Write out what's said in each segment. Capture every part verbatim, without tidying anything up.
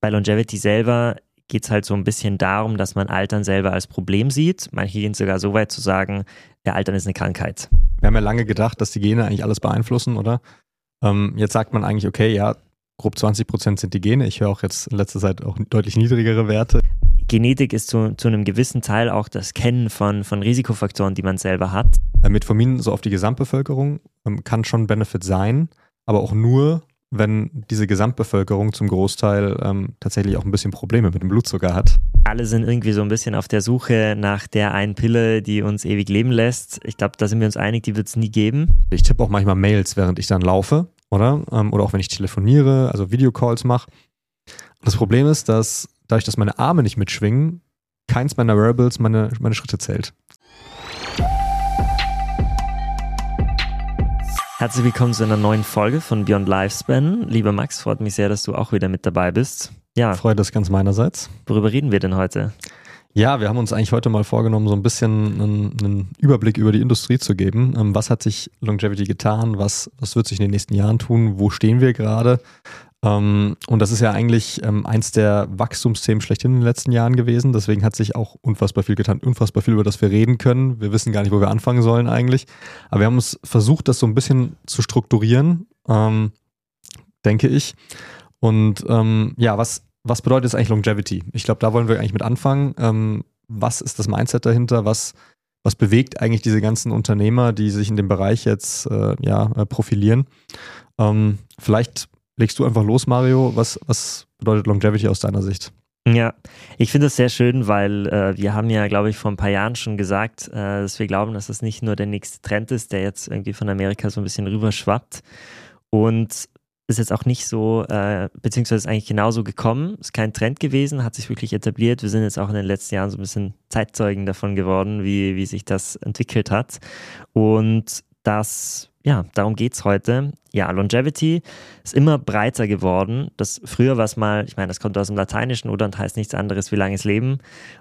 bei Longevity selber geht es halt so ein bisschen darum, dass man Altern selber als Problem sieht. Manche gehen sogar so weit zu sagen, der Altern ist eine Krankheit. Wir haben ja lange gedacht, dass die Gene eigentlich alles beeinflussen, oder? Ähm, jetzt sagt man eigentlich, okay, ja, grob zwanzig Prozent sind die Gene. Ich höre auch jetzt in letzter Zeit auch deutlich niedrigere Werte. Genetik ist zu, zu einem gewissen Teil auch das Kennen von, von Risikofaktoren, die man selber hat. Metformin so auf die Gesamtbevölkerung ähm, kann schon ein Benefit sein, aber auch nur, wenn diese Gesamtbevölkerung zum Großteil ähm, tatsächlich auch ein bisschen Probleme mit dem Blutzucker hat. Alle sind irgendwie so ein bisschen auf der Suche nach der einen Pille, die uns ewig leben lässt. Ich glaube, da sind wir uns einig, die wird es nie geben. Ich tippe auch manchmal Mails, während ich dann laufe, oder? Ähm, oder auch wenn ich telefoniere, also Videocalls mache. Das Problem ist, dass dadurch, dass meine Arme nicht mitschwingen, keins meiner Wearables meine, meine Schritte zählt. Herzlich willkommen zu einer neuen Folge von Beyond Lifespan. Lieber Max, freut mich sehr, dass du auch wieder mit dabei bist. Ja, Freude ist ganz meinerseits. Worüber reden wir denn heute? Ja, wir haben uns eigentlich heute mal vorgenommen, so ein bisschen einen, einen Überblick über die Industrie zu geben. Ähm, was hat sich Longevity getan? Was, was wird sich in den nächsten Jahren tun? Wo stehen wir gerade? Ähm, und das ist ja eigentlich ähm, eins der Wachstumsthemen schlechthin in den letzten Jahren gewesen. Deswegen hat sich auch unfassbar viel getan, unfassbar viel, über das wir reden können. Wir wissen gar nicht, wo wir anfangen sollen eigentlich. Aber wir haben uns versucht, das so ein bisschen zu strukturieren, ähm, denke ich. Und ähm, ja, was, was bedeutet jetzt eigentlich Longevity? Ich glaube, da wollen wir eigentlich mit anfangen. Ähm, was ist das Mindset dahinter? Was, was bewegt eigentlich diese ganzen Unternehmer, die sich in dem Bereich jetzt äh, ja, äh, profilieren? Ähm, vielleicht legst du einfach los, Mario. Was, was bedeutet Longevity aus deiner Sicht? Ja, ich finde das sehr schön, weil äh, wir haben ja, glaube ich, vor ein paar Jahren schon gesagt, äh, dass wir glauben, dass das nicht nur der nächste Trend ist, der jetzt irgendwie von Amerika so ein bisschen rüberschwappt. Und ist jetzt auch nicht so, äh, beziehungsweise ist eigentlich genauso gekommen, ist kein Trend gewesen, hat sich wirklich etabliert. Wir sind jetzt auch in den letzten Jahren so ein bisschen Zeitzeugen davon geworden, wie, wie sich das entwickelt hat. Und das, ja, darum geht es heute. Ja, Longevity ist immer breiter geworden. Das früher war es mal, ich meine, das kommt aus dem Lateinischen oder und heißt nichts anderes wie langes Leben.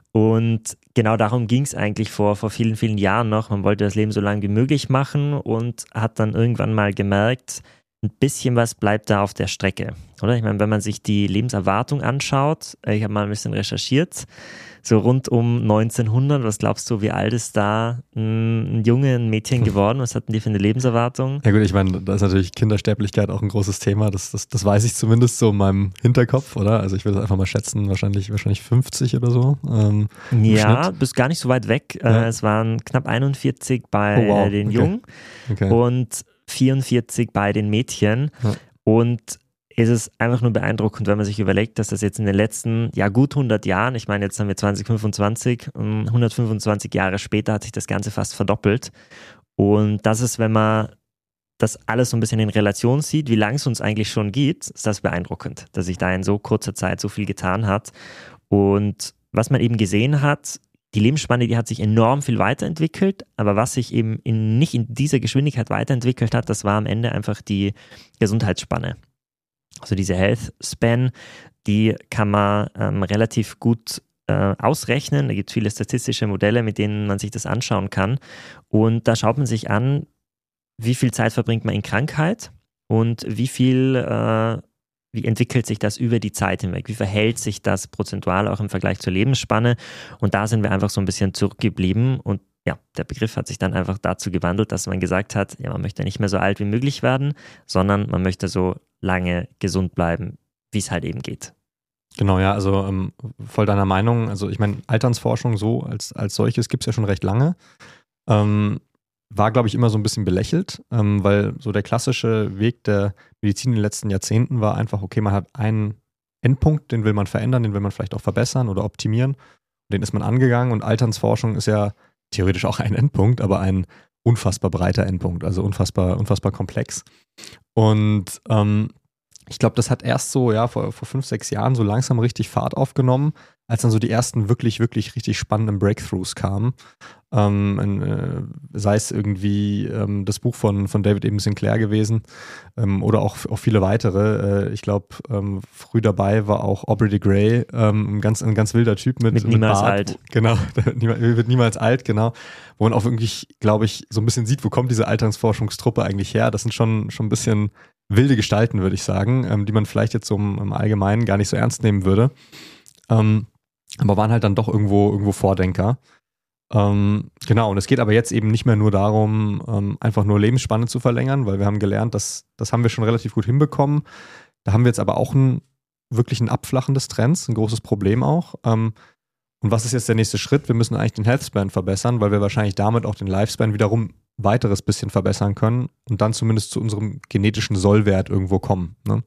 Und genau darum ging es eigentlich vor, vor vielen, vielen Jahren noch. Man wollte das Leben so lang wie möglich machen und hat dann irgendwann mal gemerkt, ein bisschen was bleibt da auf der Strecke, oder? Ich meine, wenn man sich die Lebenserwartung anschaut, ich habe mal ein bisschen recherchiert, so rund um neunzehnhundert, was glaubst du, wie alt ist da ein, ein Junge, ein Mädchen geworden? Was hatten die für eine Lebenserwartung? Ja gut, ich meine, da ist natürlich Kindersterblichkeit auch ein großes Thema, das, das, das weiß ich zumindest so in meinem Hinterkopf, oder? Also ich würde es einfach mal schätzen, wahrscheinlich, wahrscheinlich fünfzig oder so. Ähm, ja, bist gar nicht so weit weg. Ja. Es waren knapp einundvierzig bei oh, wow. den okay. Jungen okay. und vierundvierzig bei den Mädchen. Ja. Und es ist einfach nur beeindruckend, wenn man sich überlegt, dass das jetzt in den letzten, ja gut hundert Jahren, ich meine, jetzt haben wir zwanzig fünfundzwanzig, hundertfünfundzwanzig Jahre später hat sich das Ganze fast verdoppelt. Und das ist, wenn man das alles so ein bisschen in Relation sieht, wie lange es uns eigentlich schon gibt, ist das beeindruckend, dass sich da in so kurzer Zeit so viel getan hat. Und was man eben gesehen hat, die Lebensspanne, die hat sich enorm viel weiterentwickelt, aber was sich eben in, nicht in dieser Geschwindigkeit weiterentwickelt hat, das war am Ende einfach die Gesundheitsspanne. Also diese Health Span, die kann man ähm, relativ gut äh, ausrechnen. Da gibt es viele statistische Modelle, mit denen man sich das anschauen kann. Und da schaut man sich an, wie viel Zeit verbringt man in Krankheit und wie viel äh, Wie entwickelt sich das über die Zeit hinweg? Wie verhält sich das prozentual auch im Vergleich zur Lebensspanne? Und da sind wir einfach so ein bisschen zurückgeblieben. Und ja, der Begriff hat sich dann einfach dazu gewandelt, dass man gesagt hat, ja, man möchte nicht mehr so alt wie möglich werden, sondern man möchte so lange gesund bleiben, wie es halt eben geht. Genau, ja, also ähm, voll deiner Meinung. Also ich meine, Alternsforschung so als, als solches gibt es ja schon recht lange. Ähm, war, glaube ich, immer so ein bisschen belächelt, ähm, weil so der klassische Weg der Medizin in den letzten Jahrzehnten war einfach, okay, man hat einen Endpunkt, den will man verändern, den will man vielleicht auch verbessern oder optimieren. Den ist man angegangen und Alternsforschung ist ja theoretisch auch ein Endpunkt, aber ein unfassbar breiter Endpunkt, also unfassbar, unfassbar komplex. Und ähm, ich glaube, das hat erst so, ja, vor, vor fünf, sechs Jahren so langsam richtig Fahrt aufgenommen, als dann so die ersten wirklich, wirklich richtig spannenden Breakthroughs kamen. Ähm, äh, sei es irgendwie ähm, das Buch von, von David eben Sinclair gewesen ähm, oder auch, auch viele weitere. Äh, ich glaube, ähm, früh dabei war auch Aubrey de Grey, ähm, ein, ganz, ein ganz wilder Typ mit, mit mit niemals Bart. alt. Genau, wird niemals alt, genau. Wo man auch wirklich, glaube ich, so ein bisschen sieht, wo kommt diese Alternsforschungstruppe eigentlich her. Das sind schon, schon ein bisschen wilde Gestalten, würde ich sagen, ähm, die man vielleicht jetzt so im, im Allgemeinen gar nicht so ernst nehmen würde. Ähm, aber waren halt dann doch irgendwo, irgendwo Vordenker. Ähm, genau, und es geht aber jetzt eben nicht mehr nur darum, ähm, einfach nur Lebensspanne zu verlängern, weil wir haben gelernt, dass das haben wir schon relativ gut hinbekommen. Da haben wir jetzt aber auch ein wirklich ein Abflachen des Trends, ein großes Problem auch. Ähm, und was ist jetzt der nächste Schritt? Wir müssen eigentlich den Healthspan verbessern, weil wir wahrscheinlich damit auch den Lifespan wiederum weiteres bisschen verbessern können und dann zumindest zu unserem genetischen Sollwert irgendwo kommen. Ne?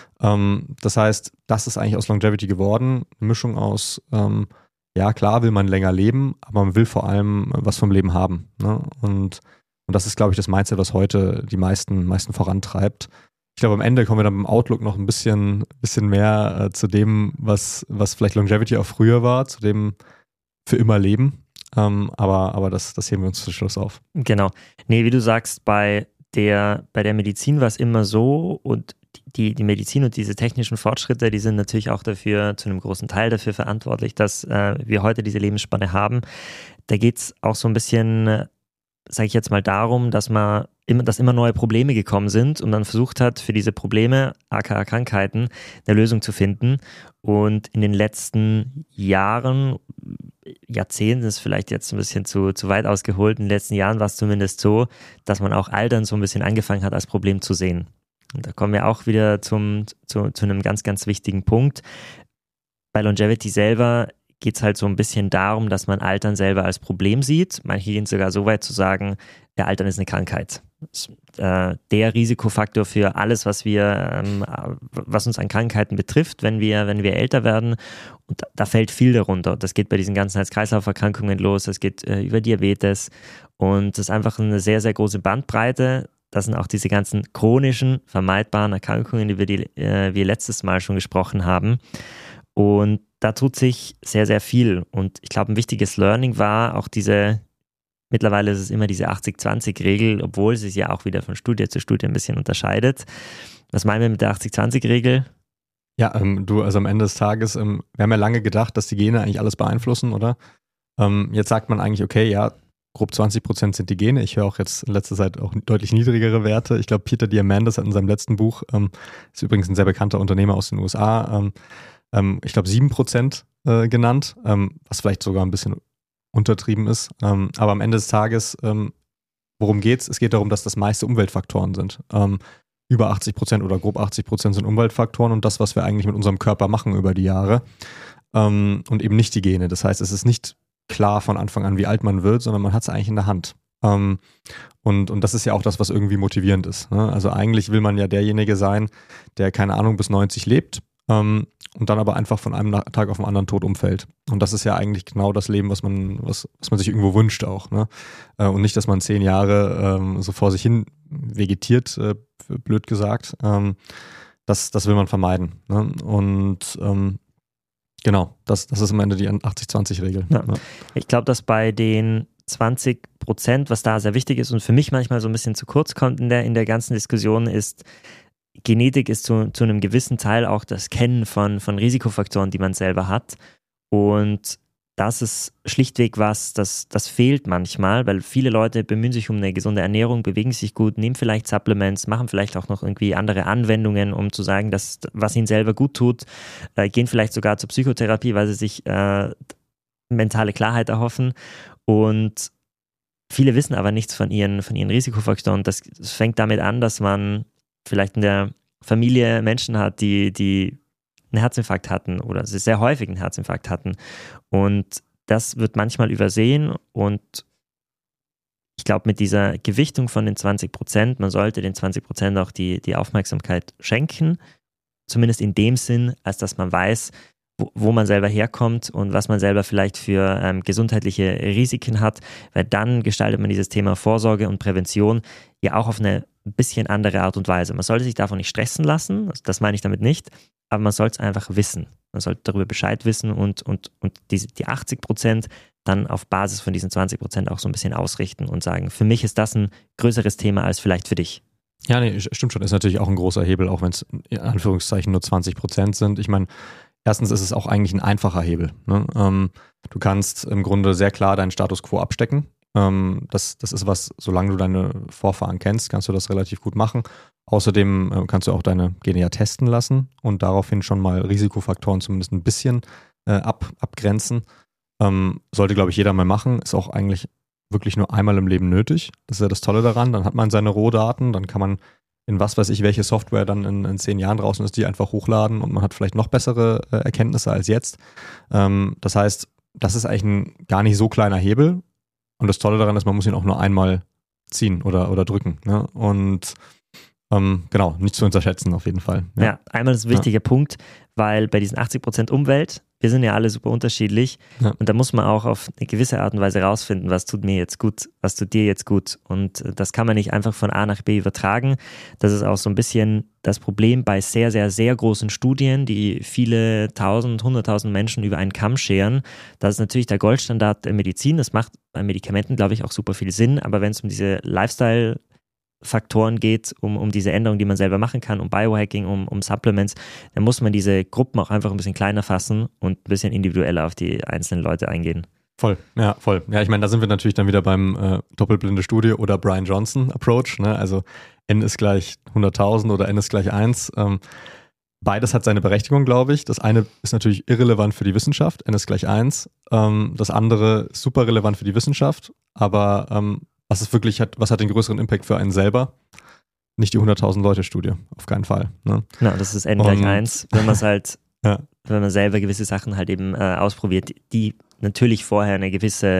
Ähm, das heißt, das ist eigentlich aus Longevity geworden. Eine Mischung aus, ähm, ja klar will man länger leben, aber man will vor allem was vom Leben haben. Ne? Und, und das ist, glaube ich, das Mindset, was heute die meisten, meisten vorantreibt. Ich glaube, am Ende kommen wir dann beim Outlook noch ein bisschen, bisschen mehr äh, zu dem, was, was vielleicht Longevity auch früher war, zu dem für immer Leben. Ähm, aber aber das, das heben wir uns zum Schluss auf. Genau. Nee, wie du sagst, bei der, bei der Medizin war es immer so und die, die Medizin und diese technischen Fortschritte, die sind natürlich auch dafür, zu einem großen Teil dafür verantwortlich, dass äh, wir heute diese Lebensspanne haben. Da geht es auch so ein bisschen, äh, sage ich jetzt mal, darum, dass man immer, dass immer neue Probleme gekommen sind und man versucht hat, für diese Probleme, aka Krankheiten, eine Lösung zu finden. Und in den letzten Jahren, Jahrzehnten ist vielleicht jetzt ein bisschen zu, zu weit ausgeholt, in den letzten Jahren war es zumindest so, dass man auch Altern so ein bisschen angefangen hat, als Problem zu sehen. Und da kommen wir auch wieder zum, zu, zu einem ganz, ganz wichtigen Punkt. Bei Longevity selber geht es halt so ein bisschen darum, dass man Altern selber als Problem sieht. Manche gehen sogar so weit zu sagen, der Altern ist eine Krankheit. Das ist, äh, der Risikofaktor für alles, was wir, ähm, was uns an Krankheiten betrifft, wenn wir, wenn wir älter werden. Und da, da fällt viel darunter. Das geht bei diesen ganzen Herz-Kreislauf-Erkrankungen los, es geht äh, über Diabetes und das ist einfach eine sehr, sehr große Bandbreite. Das sind auch diese ganzen chronischen, vermeidbaren Erkrankungen, über die äh, wir letztes Mal schon gesprochen haben. Und da tut sich sehr, sehr viel. Und ich glaube, ein wichtiges Learning war auch diese, mittlerweile ist es immer diese achtzig zwanzig Regel, obwohl sie sich ja auch wieder von Studie zu Studie ein bisschen unterscheidet. Was meinen wir mit der achtzig zwanzig Regel? Ja, ähm, du, also am Ende des Tages, ähm, wir haben ja lange gedacht, dass die Gene eigentlich alles beeinflussen, oder? Ähm, jetzt sagt man eigentlich, okay, ja, grob zwanzig Prozent sind die Gene. Ich höre auch jetzt in letzter Zeit auch deutlich niedrigere Werte. Ich glaube, Peter Diamandis hat in seinem letzten Buch, ähm, ist übrigens ein sehr bekannter Unternehmer aus den U S A, ähm, ähm, ich glaube sieben Prozent äh, genannt, ähm, was vielleicht sogar ein bisschen untertrieben ist. Ähm, aber am Ende des Tages, ähm, worum geht's? Es geht darum, dass das meiste Umweltfaktoren sind. Ähm, über achtzig Prozent oder grob achtzig Prozent sind Umweltfaktoren und das, was wir eigentlich mit unserem Körper machen über die Jahre. Ähm, und eben nicht die Gene. Das heißt, es ist nicht klar von Anfang an, wie alt man wird, sondern man hat es eigentlich in der Hand. Ähm, und, und das ist ja auch das, was irgendwie motivierend ist. Ne? Also eigentlich will man ja derjenige sein, der, keine Ahnung, bis neunzig lebt ähm, und dann aber einfach von einem Tag auf den anderen tot umfällt. Und das ist ja eigentlich genau das Leben, was man, was, was man sich irgendwo wünscht auch. Ne? Äh, und nicht, dass man zehn Jahre ähm, so vor sich hin vegetiert, äh, blöd gesagt. Ähm, das, das will man vermeiden. Ne? Und ähm, genau, das, das ist am Ende die achtzig zwanzig Regel. Ja. Ja. Ich glaube, dass bei den zwanzig Prozent, was da sehr wichtig ist und für mich manchmal so ein bisschen zu kurz kommt in der, in der ganzen Diskussion, ist, Genetik ist zu, zu einem gewissen Teil auch das Kennen von, von Risikofaktoren, die man selber hat. Und das ist schlichtweg was, das, das fehlt manchmal, weil viele Leute bemühen sich um eine gesunde Ernährung, bewegen sich gut, nehmen vielleicht Supplements, machen vielleicht auch noch irgendwie andere Anwendungen, um zu sagen, dass was ihnen selber gut tut, äh, gehen vielleicht sogar zur Psychotherapie, weil sie sich äh, mentale Klarheit erhoffen. Und viele wissen aber nichts von ihren, von ihren Risikofaktoren. Das, das fängt damit an, dass man vielleicht in der Familie Menschen hat, die, die einen Herzinfarkt hatten oder sehr häufig einen Herzinfarkt hatten. Und das wird manchmal übersehen und ich glaube, mit dieser Gewichtung von den zwanzig Prozent, man sollte den zwanzig Prozent auch die, die Aufmerksamkeit schenken, zumindest in dem Sinn, als dass man weiß, wo, wo man selber herkommt und was man selber vielleicht für ähm, gesundheitliche Risiken hat, weil dann gestaltet man dieses Thema Vorsorge und Prävention ja auch auf eine ein bisschen andere Art und Weise. Man sollte sich davon nicht stressen lassen, das meine ich damit nicht, aber man soll es einfach wissen. Man sollte darüber Bescheid wissen und, und, und die, die achtzig Prozent dann auf Basis von diesen zwanzig Prozent auch so ein bisschen ausrichten und sagen, für mich ist das ein größeres Thema als vielleicht für dich. Ja, nee, stimmt schon. Ist natürlich auch ein großer Hebel, auch wenn es in Anführungszeichen nur zwanzig Prozent sind. Ich meine, erstens ist es auch eigentlich ein einfacher Hebel. Ne? Ähm, du kannst im Grunde sehr klar deinen Status quo abstecken. Das, das ist was, solange du deine Vorfahren kennst, kannst du das relativ gut machen. Außerdem äh, kannst du auch deine Gene ja testen lassen und daraufhin schon mal Risikofaktoren zumindest ein bisschen äh, ab, abgrenzen. Ähm, sollte, glaube ich, jeder mal machen. Ist auch eigentlich wirklich nur einmal im Leben nötig. Das ist ja das Tolle daran. Dann hat man seine Rohdaten, dann kann man in was weiß ich, welche Software dann in, in zehn Jahren draußen ist, die einfach hochladen und man hat vielleicht noch bessere äh, Erkenntnisse als jetzt. Ähm, das heißt, das ist eigentlich ein gar nicht so kleiner Hebel. Und das Tolle daran ist, man muss ihn auch nur einmal ziehen oder, oder drücken. Ne? Und ähm, genau, nicht zu unterschätzen auf jeden Fall. Ja, ja einmal ist ein wichtiger ja. Punkt, weil bei diesen achtzig Prozent Umwelt, wir sind ja alle super unterschiedlich ja. und da muss man auch auf eine gewisse Art und Weise rausfinden, was tut mir jetzt gut, was tut dir jetzt gut, und das kann man nicht einfach von A nach B übertragen. Das ist auch so ein bisschen das Problem bei sehr, sehr, sehr großen Studien, die viele tausend, hunderttausend Menschen über einen Kamm scheren. Das ist natürlich der Goldstandard der Medizin, das macht bei Medikamenten, glaube ich, auch super viel Sinn, aber wenn es um diese Lifestyle Faktoren geht, um, um diese Änderungen, die man selber machen kann, um Biohacking, um, um Supplements, dann muss man diese Gruppen auch einfach ein bisschen kleiner fassen und ein bisschen individueller auf die einzelnen Leute eingehen. Voll, ja, voll. Ja, ich meine, da sind wir natürlich dann wieder beim äh, doppelblinde Studie oder Brian Johnson Approach, ne? Also N ist gleich hunderttausend oder N ist gleich eins. Ähm, beides hat seine Berechtigung, glaube ich. Das eine ist natürlich irrelevant für die Wissenschaft, N ist gleich eins. Ähm, das andere ist super relevant für die Wissenschaft, aber ähm, Was ist wirklich hat, was hat den größeren Impact für einen selber? Nicht die hunderttausend Leute Studie, auf keinen Fall. Ne? Ja, das ist N gleich eins, wenn man es halt, ja. wenn man selber gewisse Sachen halt eben äh, ausprobiert, die natürlich vorher eine gewisse,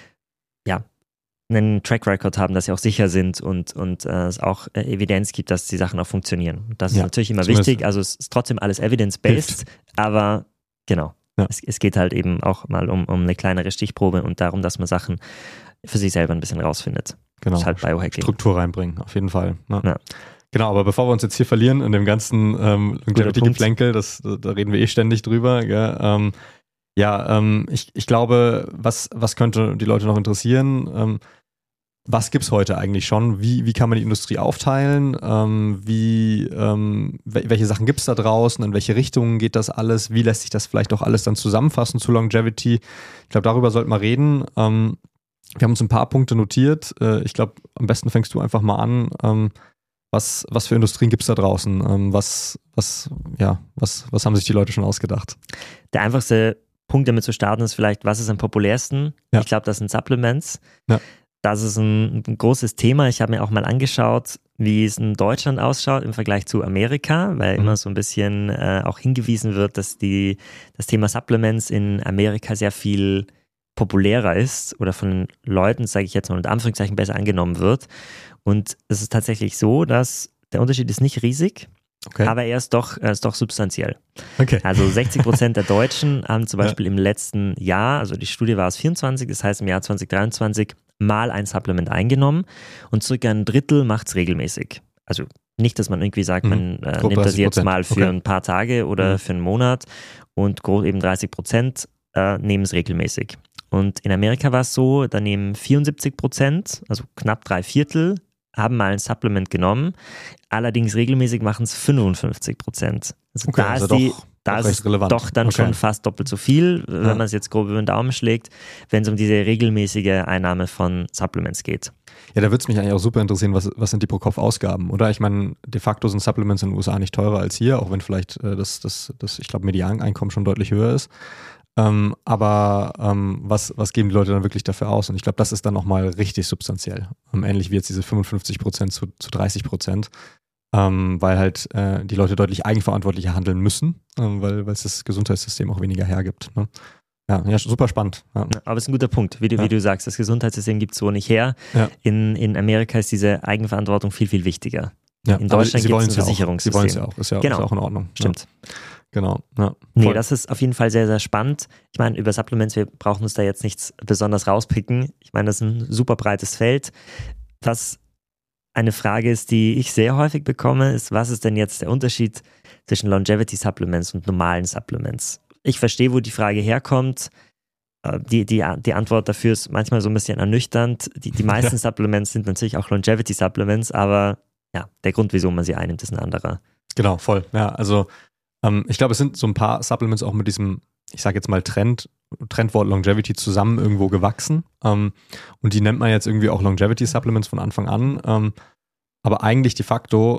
ja, einen Track Record haben, dass sie auch sicher sind und, und äh, es auch äh, Evidenz gibt, dass die Sachen auch funktionieren. Das ja, ist natürlich immer wichtig, also es ist trotzdem alles evidence-based, aber genau, ja. es, es geht halt eben auch mal um, um eine kleinere Stichprobe und darum, dass man Sachen für sich selber ein bisschen rausfindet. Genau, das ist halt Biohacking. Struktur reinbringen, auf jeden Fall. Ne? Ja. Genau, aber bevor wir uns jetzt hier verlieren in dem ganzen ähm, Longevity-Geplänkel, das, da reden wir eh ständig drüber. Gell? Ähm, ja, ähm, ich, ich glaube, was, was könnte die Leute noch interessieren? Ähm, was gibt es heute eigentlich schon? Wie, wie kann man die Industrie aufteilen? Ähm, wie, ähm, welche Sachen gibt es da draußen? In welche Richtungen geht das alles? Wie lässt sich das vielleicht auch alles dann zusammenfassen zu Longevity? Ich glaube, darüber sollten wir reden. Ähm, Wir haben uns ein paar Punkte notiert. Ich glaube, am besten fängst du einfach mal an. Was, was für Industrien gibt es da draußen? Was, was, ja, was, was haben sich die Leute schon ausgedacht? Der einfachste Punkt, damit zu starten, ist vielleicht, was ist am populärsten? Ja. Ich glaube, das sind Supplements. Ja. Das ist ein, ein großes Thema. Ich habe mir auch mal angeschaut, wie es in Deutschland ausschaut im Vergleich zu Amerika, weil mhm. immer so ein bisschen äh, auch hingewiesen wird, dass die, das Thema Supplements in Amerika sehr viel populärer ist oder von den Leuten, sage ich jetzt mal mit Anführungszeichen, besser angenommen wird. Und es ist tatsächlich so, dass der Unterschied ist nicht riesig, okay. aber er ist doch, er ist doch substanziell. Okay. Also sechzig Prozent der Deutschen haben zum Beispiel ja. im letzten Jahr, also die Studie war aus vierundzwanzig, das heißt im Jahr zwanzig dreiundzwanzig, mal ein Supplement eingenommen und circa ein Drittel macht es regelmäßig. Also nicht, dass man irgendwie sagt, mhm. man äh, nimmt das jetzt mal für okay. ein paar Tage oder mhm. für einen Monat und eben dreißig Prozent äh, nehmen es regelmäßig. Und in Amerika war es so, da nehmen vierundsiebzig Prozent, also knapp drei Viertel, haben mal ein Supplement genommen. Allerdings regelmäßig machen es fünfundfünfzig Prozent. Also okay, da also ist, die, doch, da ist doch dann okay. schon fast doppelt so viel, wenn ja. man es jetzt grob über den Daumen schlägt, wenn es um diese regelmäßige Einnahme von Supplements geht. Ja, da würde es mich eigentlich auch super interessieren, was, was sind die Pro-Kopf-Ausgaben, oder? Ich meine, de facto sind Supplements in den U S A nicht teurer als hier, auch wenn vielleicht äh, das, das, das, ich glaube, Medianeinkommen schon deutlich höher ist. Ähm, aber ähm, was, was geben die Leute dann wirklich dafür aus? Und ich glaube, das ist dann nochmal richtig substanziell. Ähm, ähnlich wie jetzt diese fünfundfünfzig Prozent zu, zu dreißig Prozent. Ähm, weil halt äh, die Leute deutlich eigenverantwortlicher handeln müssen, ähm, weil es das Gesundheitssystem auch weniger hergibt. Ne? Ja, ja, super spannend. Ja. Aber es ist ein guter Punkt, wie du, ja. wie du sagst, das Gesundheitssystem gibt es so nicht her. Ja. In, in Amerika ist diese Eigenverantwortung viel, viel wichtiger. Ja. In Deutschland gibt es ein Versicherungssystem. Sie wollen es ja auch, ist ja, genau. ist ja auch in Ordnung. Stimmt. Ja. Genau. Ja, nee, das ist auf jeden Fall sehr, sehr spannend. Ich meine, über Supplements, wir brauchen uns da jetzt nichts besonders rauspicken. Ich meine, das ist ein super breites Feld. Was eine Frage ist, die ich sehr häufig bekomme, ist, was ist denn jetzt der Unterschied zwischen Longevity-Supplements und normalen Supplements? Ich verstehe, wo die Frage herkommt. Die, die, die Antwort dafür ist manchmal so ein bisschen ernüchternd. Die, die meisten ja. Supplements sind natürlich auch Longevity-Supplements, aber ja, der Grund, wieso man sie einnimmt, ist ein anderer. Genau, voll. Ja, also ähm, ich glaube, es sind so ein paar Supplements auch mit diesem, ich sage jetzt mal Trend, Trendwort Longevity zusammen irgendwo gewachsen. Ähm, und die nennt man jetzt irgendwie auch Longevity-Supplements von Anfang an. Ähm, aber eigentlich de facto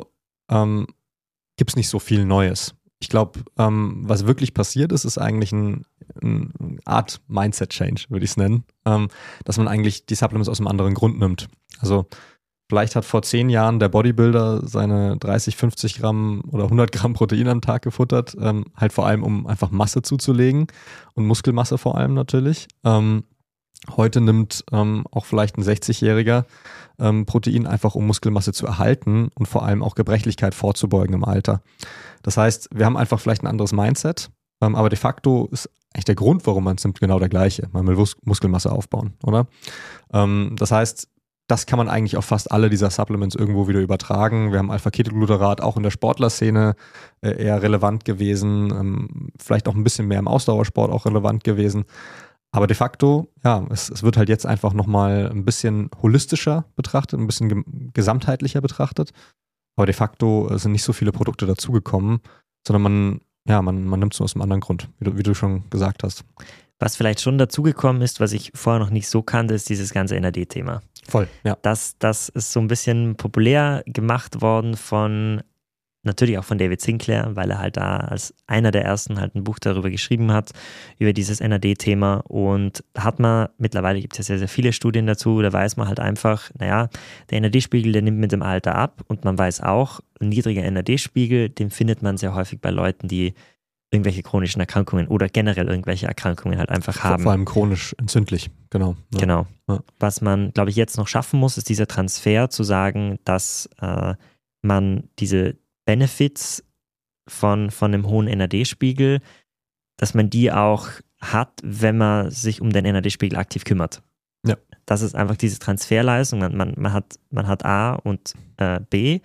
ähm, gibt es nicht so viel Neues. Ich glaube, ähm, was wirklich passiert ist, ist eigentlich ein, ein Art Mindset-Change, würde ich es nennen, ähm, dass man eigentlich die Supplements aus einem anderen Grund nimmt. Also vielleicht hat vor zehn Jahren der Bodybuilder seine dreißig, fünfzig Gramm oder hundert Gramm Protein am Tag gefuttert, ähm, halt vor allem, um einfach Masse zuzulegen und Muskelmasse vor allem natürlich. Ähm, heute nimmt ähm, auch vielleicht ein sechzigjähriger ähm, Protein einfach, um Muskelmasse zu erhalten und vor allem auch Gebrechlichkeit vorzubeugen im Alter. Das heißt, wir haben einfach vielleicht ein anderes Mindset, ähm, aber de facto ist eigentlich der Grund, warum man es nimmt, genau der gleiche. Man will Mus- Muskelmasse aufbauen, oder? Ähm, das heißt, das kann man eigentlich auf fast alle dieser Supplements irgendwo wieder übertragen. Wir haben Alpha-Ketogluterat auch in der Sportlerszene äh, eher relevant gewesen, ähm, vielleicht auch ein bisschen mehr im Ausdauersport auch relevant gewesen. Aber de facto, ja, es, es wird halt jetzt einfach nochmal ein bisschen holistischer betrachtet, ein bisschen ge- gesamtheitlicher betrachtet. Aber de facto sind nicht so viele Produkte dazugekommen, sondern man, ja, man, man nimmt es nur aus einem anderen Grund, wie du, wie du schon gesagt hast. Was vielleicht schon dazugekommen ist, was ich vorher noch nicht so kannte, ist dieses ganze N A D-Thema. Voll, ja. Das, das ist so ein bisschen populär gemacht worden von, natürlich auch von David Sinclair, weil er halt da als einer der ersten halt ein Buch darüber geschrieben hat, über dieses N A D-Thema. Und da hat man, mittlerweile gibt es ja sehr, sehr viele Studien dazu, da weiß man halt einfach, naja, der N A D-Spiegel, der nimmt mit dem Alter ab. Und man weiß auch, ein niedriger N A D-Spiegel, den findet man sehr häufig bei Leuten, die irgendwelche chronischen Erkrankungen oder generell irgendwelche Erkrankungen halt einfach haben. Vor allem chronisch entzündlich, genau. Ja. Genau. Ja. Was man, glaube ich, jetzt noch schaffen muss, ist dieser Transfer zu sagen, dass äh, man diese Benefits von, von einem hohen N A D-Spiegel, dass man die auch hat, wenn man sich um den N A D-Spiegel aktiv kümmert. Ja. Das ist einfach diese Transferleistung. Man, man, man, hat, man hat A und äh, B,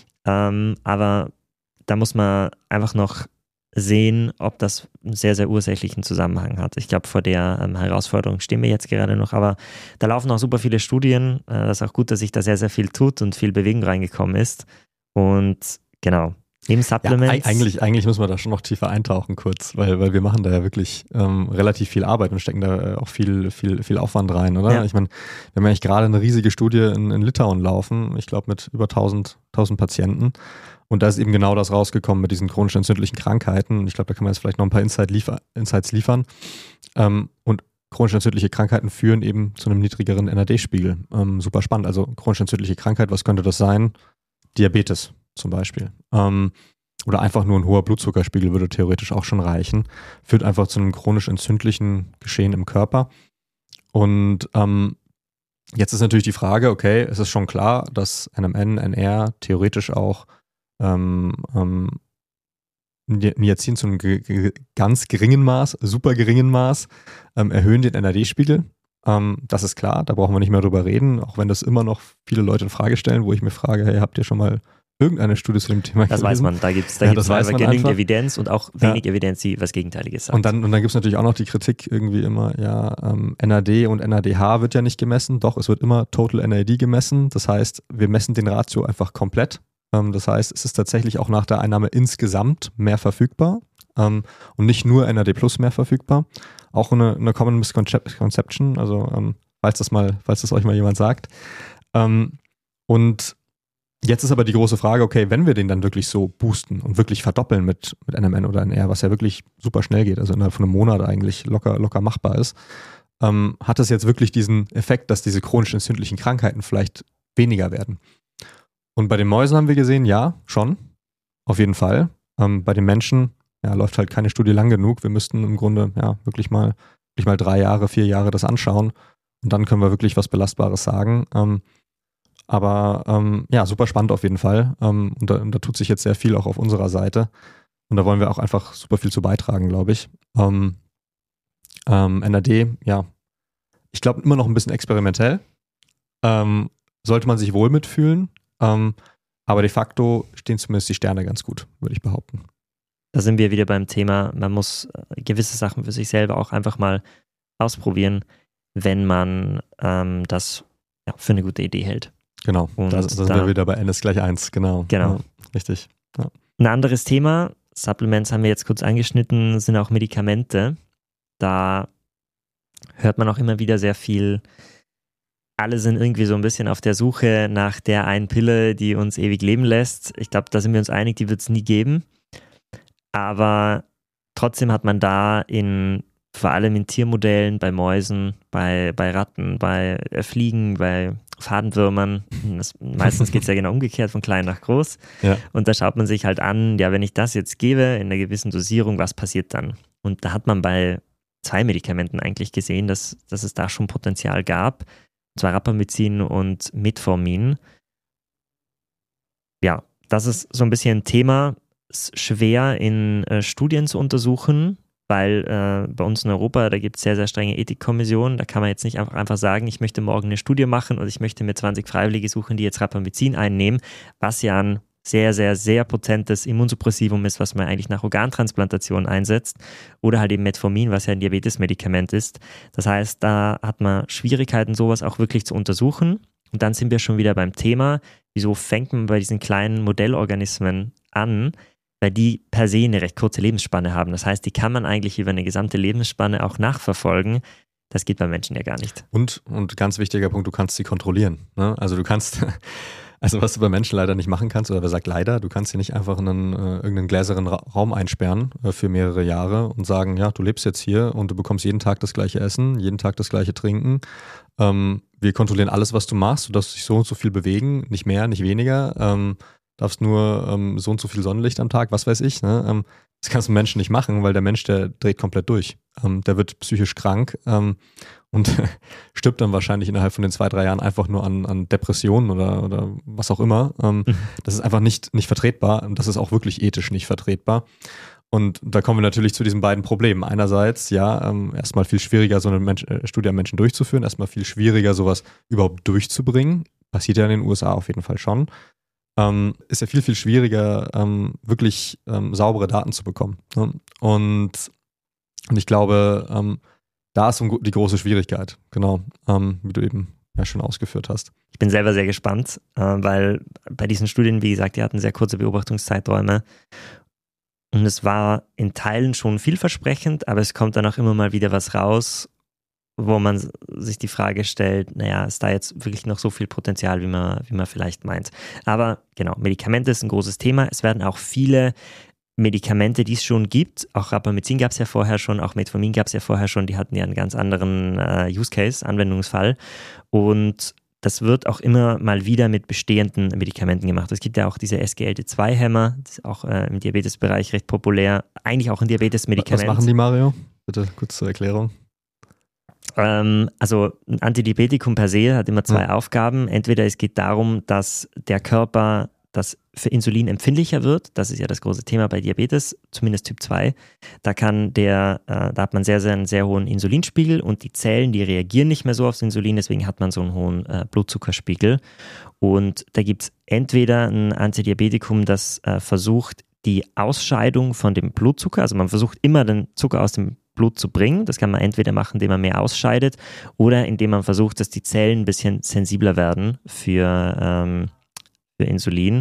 ähm, aber da muss man einfach noch sehen, ob das einen sehr, sehr ursächlichen Zusammenhang hat. Ich glaube, vor der ähm, Herausforderung stehen wir jetzt gerade noch, aber da laufen auch super viele Studien. Äh, das ist auch gut, dass sich da sehr, sehr viel tut und viel Bewegung reingekommen ist. Und genau, neben Supplements... Ja, eigentlich, eigentlich müssen wir da schon noch tiefer eintauchen kurz, weil, weil wir machen da ja wirklich ähm, relativ viel Arbeit und stecken da äh, auch viel, viel, viel Aufwand rein, oder? Ja. Ich meine, wir haben eigentlich gerade eine riesige Studie in, in Litauen laufen, ich glaube mit über tausend, tausend Patienten. Und da ist eben genau das rausgekommen mit diesen chronisch entzündlichen Krankheiten. Ich glaube, da kann man jetzt vielleicht noch ein paar Insight liefer- Insights liefern. Ähm, und chronisch entzündliche Krankheiten führen eben zu einem niedrigeren N A D-Spiegel. Ähm, super spannend. Also chronisch entzündliche Krankheit, was könnte das sein? Diabetes zum Beispiel. Ähm, oder einfach nur ein hoher Blutzuckerspiegel würde theoretisch auch schon reichen. Führt einfach zu einem chronisch entzündlichen Geschehen im Körper. Und ähm, jetzt ist natürlich die Frage, okay, es ist schon klar, dass N M N, N R theoretisch auch Ähm, ähm, Niacin zu einem ge- ge- ganz geringen Maß, super geringen Maß, ähm, erhöhen den N A D-Spiegel. Ähm, das ist klar, da brauchen wir nicht mehr drüber reden, auch wenn das immer noch viele Leute in Frage stellen, wo ich mir frage, hey, habt ihr schon mal irgendeine Studie zu dem Thema das gelesen? Das weiß man, da gibt es da ja, gibt's einfach genügend einfach. Evidenz und auch wenig ja. Evidenz, die was Gegenteiliges sagt. Und dann, und dann gibt es natürlich auch noch die Kritik irgendwie immer, ja, ähm, N A D und N A D H wird ja nicht gemessen, doch, es wird immer Total N A D gemessen, das heißt, wir messen den Ratio einfach komplett. Das heißt, es ist tatsächlich auch nach der Einnahme insgesamt mehr verfügbar ähm, und nicht nur N A D plus mehr verfügbar. Auch eine, eine Common Misconception, also ähm, falls das mal, falls das euch mal jemand sagt. Ähm, und jetzt ist aber die große Frage, okay, wenn wir den dann wirklich so boosten und wirklich verdoppeln mit, mit N M N oder N R, was ja wirklich super schnell geht, also innerhalb von einem Monat eigentlich locker, locker machbar ist, ähm, hat es jetzt wirklich diesen Effekt, dass diese chronisch entzündlichen Krankheiten vielleicht weniger werden. Und bei den Mäusen haben wir gesehen, ja, schon, auf jeden Fall. Ähm, bei den Menschen ja, läuft halt keine Studie lang genug. Wir müssten im Grunde ja wirklich mal, wirklich mal drei Jahre, vier Jahre das anschauen und dann können wir wirklich was Belastbares sagen. Ähm, aber ähm, ja, super spannend auf jeden Fall. Ähm, und, da, und da tut sich jetzt sehr viel auch auf unserer Seite. Und da wollen wir auch einfach super viel zu beitragen, glaube ich. Ähm, ähm, N A D, ja, ich glaube immer noch ein bisschen experimentell. Ähm, sollte man sich wohl mitfühlen. Ähm, aber de facto stehen zumindest die Sterne ganz gut, würde ich behaupten. Da sind wir wieder beim Thema, man muss gewisse Sachen für sich selber auch einfach mal ausprobieren, wenn man ähm, das ja, für eine gute Idee hält. Genau, und da, da sind da, wir wieder bei N ist gleich eins, genau. Genau. Ja, richtig. Ja. Ein anderes Thema, Supplements haben wir jetzt kurz angeschnitten, sind auch Medikamente. Da hört man auch immer wieder sehr viel alle sind irgendwie so ein bisschen auf der Suche nach der einen Pille, die uns ewig leben lässt. Ich glaube, da sind wir uns einig, die wird es nie geben. Aber trotzdem hat man da in, vor allem in Tiermodellen, bei Mäusen, bei, bei Ratten, bei äh, Fliegen, bei Fadenwürmern, das, meistens geht es ja genau umgekehrt, von klein nach groß. Ja. Und da schaut man sich halt an, ja, wenn ich das jetzt gebe, in einer gewissen Dosierung, was passiert dann? Und da hat man bei zwei Medikamenten eigentlich gesehen, dass, dass es da schon Potenzial gab. Und zwar Rapamycin und Metformin. Ja, das ist so ein bisschen ein Thema, schwer in äh, Studien zu untersuchen, weil äh, bei uns in Europa, da gibt es sehr, sehr strenge Ethikkommissionen. Da kann man jetzt nicht einfach, einfach sagen, ich möchte morgen eine Studie machen und ich möchte mir zwanzig Freiwillige suchen, die jetzt Rapamycin einnehmen, was ja ein sehr, sehr, sehr potentes Immunsuppressivum ist, was man eigentlich nach Organtransplantation einsetzt, oder halt eben Metformin, was ja ein Diabetesmedikament ist. Das heißt, da hat man Schwierigkeiten, sowas auch wirklich zu untersuchen. Und dann sind wir schon wieder beim Thema, wieso fängt man bei diesen kleinen Modellorganismen an, weil die per se eine recht kurze Lebensspanne haben. Das heißt, die kann man eigentlich über eine gesamte Lebensspanne auch nachverfolgen. Das geht bei Menschen ja gar nicht. Und, und ganz wichtiger Punkt, du kannst sie kontrollieren. Ne? Also du kannst... Also was du bei Menschen leider nicht machen kannst, oder wer sagt leider, du kannst hier nicht einfach in einen, äh, irgendeinen gläsernen Ra- Raum einsperren äh, für mehrere Jahre und sagen, ja, du lebst jetzt hier und du bekommst jeden Tag das gleiche Essen, jeden Tag das gleiche Trinken. Ähm, wir kontrollieren alles, was du machst. Du darfst dich so und so viel bewegen, nicht mehr, nicht weniger. Ähm, darfst nur ähm, so und so viel Sonnenlicht am Tag, was weiß ich. Ne? Ähm, das kannst du Menschen nicht machen, weil der Mensch, der dreht komplett durch. Ähm, der wird psychisch krank ähm, und stirbt dann wahrscheinlich innerhalb von den zwei, drei Jahren einfach nur an, an Depressionen oder, oder was auch immer. Ähm, mhm. Das ist einfach nicht, nicht vertretbar und das ist auch wirklich ethisch nicht vertretbar. Und da kommen wir natürlich zu diesen beiden Problemen. Einerseits, ja, ähm, erstmal viel schwieriger, so eine Mensch, äh, Studie an Menschen durchzuführen, erstmal viel schwieriger, sowas überhaupt durchzubringen. Passiert ja in den U S A auf jeden Fall schon. Ähm, ist ja viel, viel schwieriger, ähm, wirklich ähm, saubere Daten zu bekommen. Ne? Und, und ich glaube, ähm, da ist die große Schwierigkeit, genau, ähm, wie du eben ja schon ausgeführt hast. Ich bin selber sehr gespannt, äh, weil bei diesen Studien, wie gesagt, die hatten sehr kurze Beobachtungszeiträume und es war in Teilen schon vielversprechend, aber es kommt dann auch immer mal wieder was raus, wo man sich die Frage stellt, naja, ist da jetzt wirklich noch so viel Potenzial, wie man, wie man vielleicht meint. Aber genau, Medikamente ist ein großes Thema. Es werden auch viele Medikamente, die es schon gibt, auch Rapamycin gab es ja vorher schon, auch Metformin gab es ja vorher schon, die hatten ja einen ganz anderen äh, Use Case, Anwendungsfall. Und das wird auch immer mal wieder mit bestehenden Medikamenten gemacht. Es gibt ja auch diese S G L T zwei Hämmer, das ist auch äh, im Diabetesbereich recht populär, eigentlich auch ein Diabetesmedikament. Was machen die, Mario? Bitte kurz zur Erklärung. Ähm, also ein Antidiabetikum per se hat immer zwei ja. Aufgaben. Entweder es geht darum, dass der Körper das für Insulin empfindlicher wird. Das ist ja das große Thema bei Diabetes, zumindest Typ zwei. Da kann der, äh, da hat man sehr, sehr einen sehr hohen Insulinspiegel und die Zellen, die reagieren nicht mehr so aufs Insulin, deswegen hat man so einen hohen äh, Blutzuckerspiegel. Und da gibt es entweder ein Antidiabetikum, das äh, versucht, die Ausscheidung von dem Blutzucker, also man versucht immer den Zucker aus dem Blut zu bringen. Das kann man entweder machen, indem man mehr ausscheidet oder indem man versucht, dass die Zellen ein bisschen sensibler werden für, ähm, für Insulin.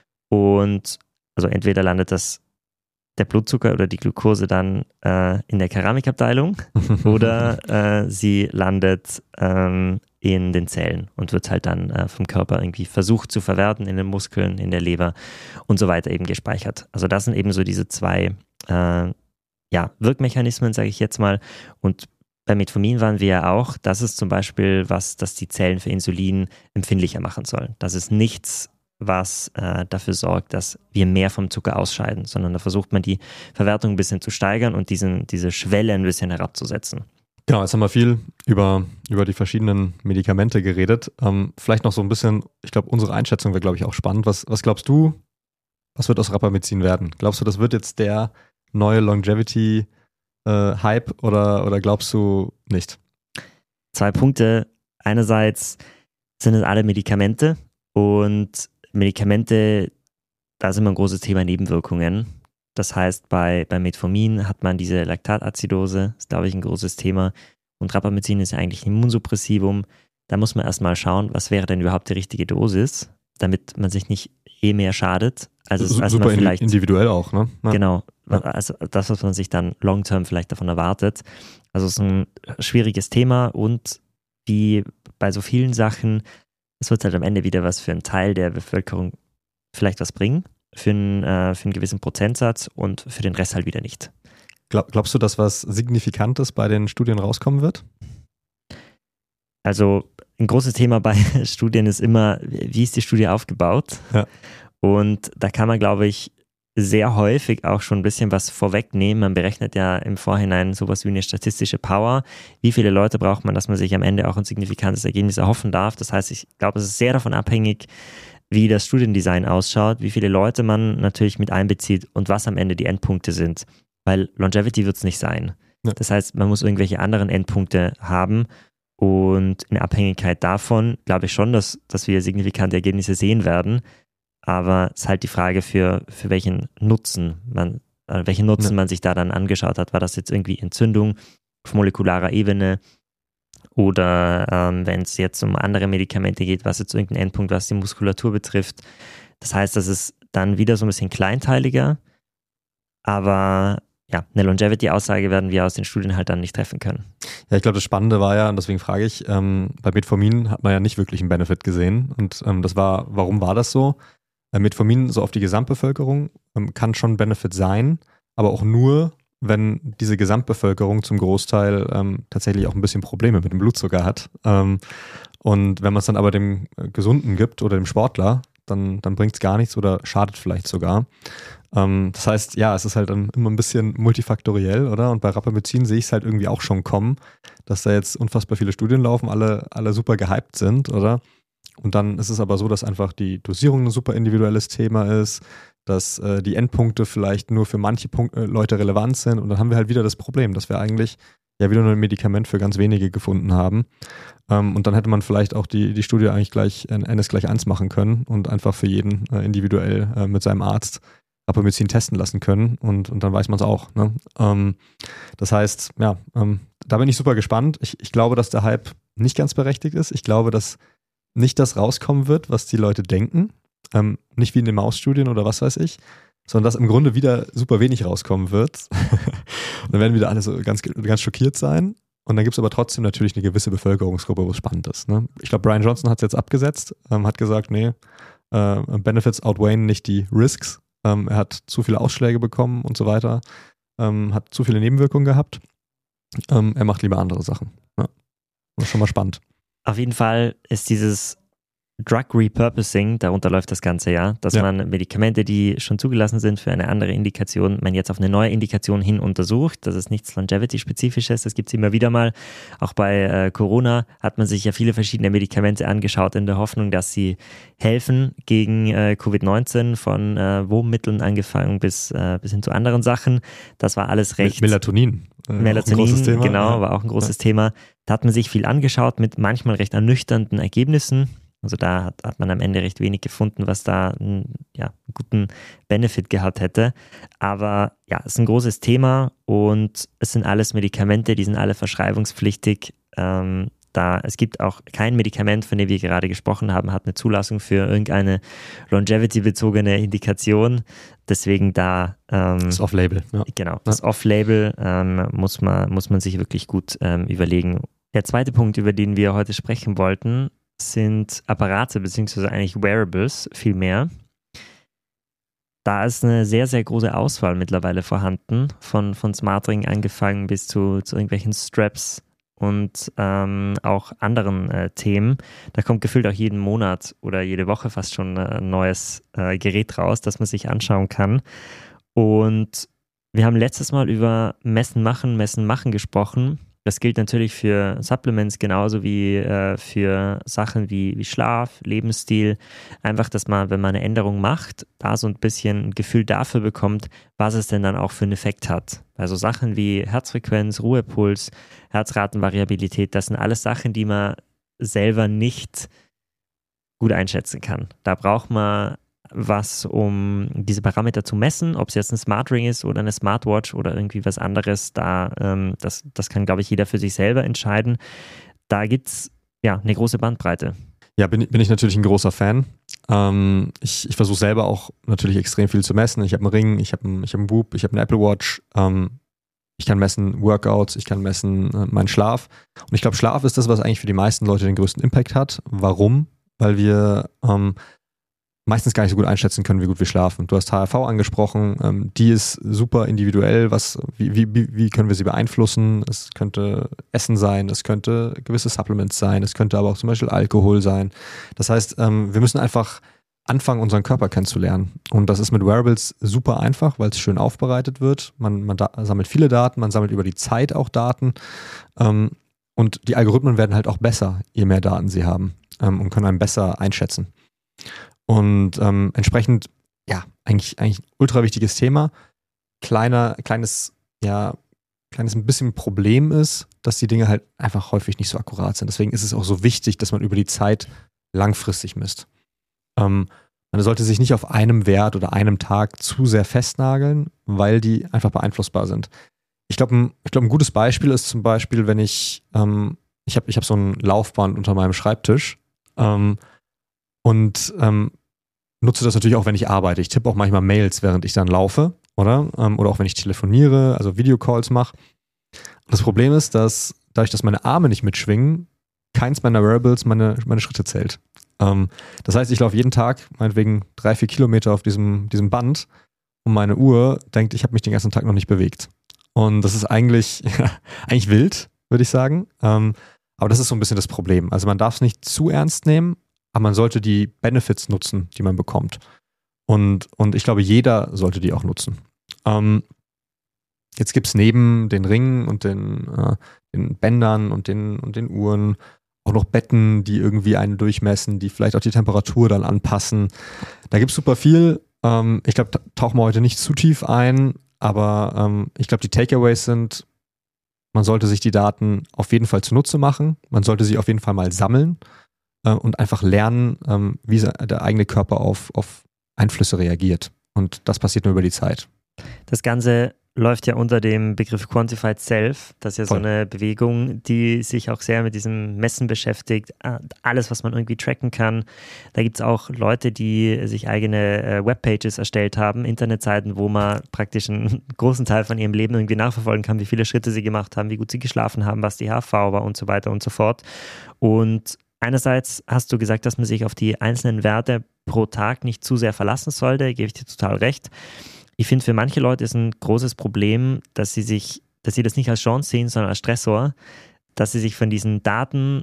Und also entweder landet das der Blutzucker oder die Glucose dann äh, in der Keramikabteilung oder äh, sie landet ähm, in den Zellen und wird halt dann äh, vom Körper irgendwie versucht zu verwerten in den Muskeln, in der Leber und so weiter eben gespeichert. Also das sind eben so diese zwei äh, ja, Wirkmechanismen, sage ich jetzt mal. Und bei Metformin waren wir ja auch, das ist zum Beispiel was, das die Zellen für Insulin empfindlicher machen soll. Das ist nichts, was äh, dafür sorgt, dass wir mehr vom Zucker ausscheiden, sondern da versucht man die Verwertung ein bisschen zu steigern und diesen, diese Schwelle ein bisschen herabzusetzen. Genau, jetzt haben wir viel über, über die verschiedenen Medikamente geredet. Ähm, vielleicht noch so ein bisschen, ich glaube, unsere Einschätzung wäre, glaube ich, auch spannend. Was, was glaubst du, was wird aus Rapamycin werden? Glaubst du, das wird jetzt der neue Longevity-Hype äh, oder, oder glaubst du nicht? Zwei Punkte. Einerseits sind es alle Medikamente und Medikamente, da ist immer ein großes Thema Nebenwirkungen. Das heißt, bei, bei Metformin hat man diese Laktatazidose, ist, glaube ich, ein großes Thema. Und Rapamycin ist ja eigentlich ein Immunsuppressivum. Da muss man erstmal schauen, was wäre denn überhaupt die richtige Dosis, damit man sich nicht eh mehr schadet. Also S- als super man vielleicht, individuell auch, ne? Ja. Genau, Ja. also das, was man sich dann long-term vielleicht davon erwartet. Also es ist ein schwieriges Thema und wie bei so vielen Sachen, es wird halt am Ende wieder was für einen Teil der Bevölkerung vielleicht was bringen, für einen, äh, für einen gewissen Prozentsatz und für den Rest halt wieder nicht. Glaub, glaubst du, dass was Signifikantes bei den Studien rauskommen wird? Also ein großes Thema bei Studien ist immer, wie ist die Studie aufgebaut? Ja. Und da kann man, glaube ich, sehr häufig auch schon ein bisschen was vorwegnehmen. Man berechnet ja im Vorhinein sowas wie eine statistische Power. Wie viele Leute braucht man, dass man sich am Ende auch ein signifikantes Ergebnis erhoffen darf? Das heißt, ich glaube, es ist sehr davon abhängig, wie das Studiendesign ausschaut, wie viele Leute man natürlich mit einbezieht und was am Ende die Endpunkte sind. Weil Longevity wird es nicht sein. Ja. Das heißt, man muss irgendwelche anderen Endpunkte haben und in Abhängigkeit davon glaube ich schon, dass, dass wir signifikante Ergebnisse sehen werden. Aber es ist halt die Frage, für, für welchen Nutzen man, äh, welchen Nutzen ja. man sich da dann angeschaut hat. War das jetzt irgendwie Entzündung auf molekularer Ebene oder ähm, wenn es jetzt um andere Medikamente geht, was jetzt irgendein Endpunkt, was die Muskulatur betrifft. Das heißt, das ist dann wieder so ein bisschen kleinteiliger, aber ja, eine Longevity-Aussage werden wir aus den Studien halt dann nicht treffen können. Ja, ich glaube, das Spannende war ja, und deswegen frage ich, ähm, bei Metformin hat man ja nicht wirklich einen Benefit gesehen und ähm, das war, warum war das so? Metformin so auf die Gesamtbevölkerung ähm, kann schon ein Benefit sein, aber auch nur, wenn diese Gesamtbevölkerung zum Großteil ähm, tatsächlich auch ein bisschen Probleme mit dem Blutzucker hat. Ähm, und wenn man es dann aber dem Gesunden gibt oder dem Sportler, dann, dann bringt es gar nichts oder schadet vielleicht sogar. Ähm, das heißt, ja, es ist halt dann immer ein bisschen multifaktoriell, oder? Und bei Rapamycin sehe ich es halt irgendwie auch schon kommen, dass da jetzt unfassbar viele Studien laufen, alle, alle super gehypt sind, oder? Und dann ist es aber so, dass einfach die Dosierung ein super individuelles Thema ist, dass äh, die Endpunkte vielleicht nur für manche Punkt, äh, Leute relevant sind. Und dann haben wir halt wieder das Problem, dass wir eigentlich ja wieder nur ein Medikament für ganz wenige gefunden haben. Ähm, und dann hätte man vielleicht auch die, die Studie eigentlich gleich N S gleich eins machen können und einfach für jeden äh, individuell äh, mit seinem Arzt Rapamycin testen lassen können. Und, und dann weiß man es auch. Ne? Ähm, das heißt, ja, ähm, da bin ich super gespannt. Ich, ich glaube, dass der Hype nicht ganz berechtigt ist. Ich glaube, dass nicht das rauskommen wird, was die Leute denken, ähm, nicht wie in den Mausstudien oder was weiß ich, sondern dass im Grunde wieder super wenig rauskommen wird. Und dann werden wieder alle so ganz, ganz schockiert sein. Und dann gibt es aber trotzdem natürlich eine gewisse Bevölkerungsgruppe, wo es spannend ist. Ne? Ich glaube, Brian Johnson hat es jetzt abgesetzt, ähm, hat gesagt, nee, äh, Benefits outweighen nicht die Risks. Ähm, er hat zu viele Ausschläge bekommen und so weiter, ähm, hat zu viele Nebenwirkungen gehabt. Ähm, er macht lieber andere Sachen. Ja. Das ist schon mal spannend. Auf jeden Fall ist dieses Drug Repurposing, darunter läuft das Ganze ja, dass ja. man Medikamente, die schon zugelassen sind für eine andere Indikation, man jetzt auf eine neue Indikation hin untersucht. Das ist nichts Longevity-Spezifisches, das gibt es immer wieder mal. Auch bei äh, Corona hat man sich ja viele verschiedene Medikamente angeschaut in der Hoffnung, dass sie helfen gegen äh, Covid neunzehn, von äh, Wurmmitteln angefangen bis, äh, bis hin zu anderen Sachen. Das war alles recht... Melatonin. Äh, Melatonin, Thema, genau, ja. war auch ein großes ja. Thema. Da hat man sich viel angeschaut mit manchmal recht ernüchternden Ergebnissen. Also da hat, hat man am Ende recht wenig gefunden, was da einen, ja, einen guten Benefit gehabt hätte. Aber ja, es ist ein großes Thema und es sind alles Medikamente, die sind alle verschreibungspflichtig. Ähm, da, es gibt auch kein Medikament, von dem wir gerade gesprochen haben, hat eine Zulassung für irgendeine Longevity-bezogene Indikation. Deswegen da... Ähm, das Off-Label. Ja. Genau, das ja. Off-Label ähm, muss, man, muss man sich wirklich gut ähm, überlegen. Der zweite Punkt, über den wir heute sprechen wollten, sind Apparate beziehungsweise eigentlich Wearables vielmehr. Da ist eine sehr, sehr große Auswahl mittlerweile vorhanden, von, von SmartRing angefangen bis zu, zu irgendwelchen Straps und ähm, auch anderen äh, Themen. Da kommt gefühlt auch jeden Monat oder jede Woche fast schon ein neues äh, Gerät raus, das man sich anschauen kann. Und wir haben letztes Mal über Messen machen, Messen machen gesprochen. Das gilt natürlich für Supplements genauso wie äh, für Sachen wie, wie Schlaf, Lebensstil. Einfach, dass man, wenn man eine Änderung macht, da so ein bisschen ein Gefühl dafür bekommt, was es denn dann auch für einen Effekt hat. Also Sachen wie Herzfrequenz, Ruhepuls, Herzratenvariabilität, das sind alles Sachen, die man selber nicht gut einschätzen kann. Da braucht man was, um diese Parameter zu messen, ob es jetzt ein Smart Ring ist oder eine Smartwatch oder irgendwie was anderes, da, ähm, das, das kann, glaube ich, jeder für sich selber entscheiden. Da gibt es ja eine große Bandbreite. Ja, bin, bin ich natürlich ein großer Fan. Ähm, ich ich versuche selber auch natürlich extrem viel zu messen. Ich habe einen Ring, ich habe einen, ich hab einen Whoop, ich habe eine Apple Watch. Ähm, Ich kann messen Workouts, ich kann messen äh, meinen Schlaf. Und ich glaube, Schlaf ist das, was eigentlich für die meisten Leute den größten Impact hat. Warum? Weil wir ähm, meistens gar nicht so gut einschätzen können, wie gut wir schlafen. Du hast H R V angesprochen, ähm, die ist super individuell. Was, wie, wie, wie können wir sie beeinflussen? Es könnte Essen sein, es könnte gewisse Supplements sein, es könnte aber auch zum Beispiel Alkohol sein. Das heißt, ähm, wir müssen einfach anfangen, unseren Körper kennenzulernen. Und das ist mit Wearables super einfach, weil es schön aufbereitet wird. Man, man da, sammelt viele Daten, man sammelt über die Zeit auch Daten. Ähm, und die Algorithmen werden halt auch besser, je mehr Daten sie haben, ähm, und können einen besser einschätzen. Und ähm, entsprechend, ja, eigentlich, eigentlich ein ultra wichtiges Thema. Kleiner, kleines, ja, kleines ein bisschen Problem ist, dass die Dinge halt einfach häufig nicht so akkurat sind. Deswegen ist es auch so wichtig, dass man über die Zeit langfristig misst. Ähm, man sollte sich nicht auf einem Wert oder einem Tag zu sehr festnageln, weil die einfach beeinflussbar sind. Ich glaube, ein, ich glaub, ein gutes Beispiel ist zum Beispiel, wenn ich, ähm, ich habe ich hab so ein Laufband unter meinem Schreibtisch ähm, und ähm, nutze das natürlich auch, wenn ich arbeite. Ich tippe auch manchmal Mails, während ich dann laufe, oder? Ähm, oder auch wenn ich telefoniere, also Videocalls mache. Das Problem ist, dass dadurch, dass meine Arme nicht mitschwingen, keins meiner Wearables meine, meine Schritte zählt. Ähm, das heißt, ich laufe jeden Tag meinetwegen drei, vier Kilometer auf diesem, diesem Band und meine Uhr denkt, ich habe mich den ganzen Tag noch nicht bewegt. Und das ist eigentlich, ja, eigentlich wild, würde ich sagen. Ähm, aber das ist so ein bisschen das Problem. Also man darf es nicht zu ernst nehmen, aber man sollte die Benefits nutzen, die man bekommt. Und, und ich glaube, jeder sollte die auch nutzen. Ähm, jetzt gibt es neben den Ringen und den, äh, den Bändern und den, und den Uhren auch noch Betten, die irgendwie einen durchmessen, die vielleicht auch die Temperatur dann anpassen. Da gibt es super viel. Ähm, ich glaube, da tauchen wir heute nicht zu tief ein, aber ähm, ich glaube, die Takeaways sind, man sollte sich die Daten auf jeden Fall zunutze machen. Man sollte sie auf jeden Fall mal sammeln äh, und einfach lernen, ähm, wie der eigene Körper auf, auf Einflüsse reagiert. Und das passiert nur über die Zeit. Das Ganze läuft ja unter dem Begriff Quantified Self. Das ist ja Voll. So eine Bewegung, die sich auch sehr mit diesem Messen beschäftigt. Alles, was man irgendwie tracken kann. Da gibt es auch Leute, die sich eigene äh, Webpages erstellt haben, Internetseiten, wo man praktisch einen großen Teil von ihrem Leben irgendwie nachverfolgen kann, wie viele Schritte sie gemacht haben, wie gut sie geschlafen haben, was die H R V war und so weiter und so fort. Und einerseits hast du gesagt, dass man sich auf die einzelnen Werte pro Tag nicht zu sehr verlassen sollte, gebe ich dir total recht. Ich finde, für manche Leute ist ein großes Problem, dass sie sich, dass sie das nicht als Chance sehen, sondern als Stressor, dass sie sich von diesen Daten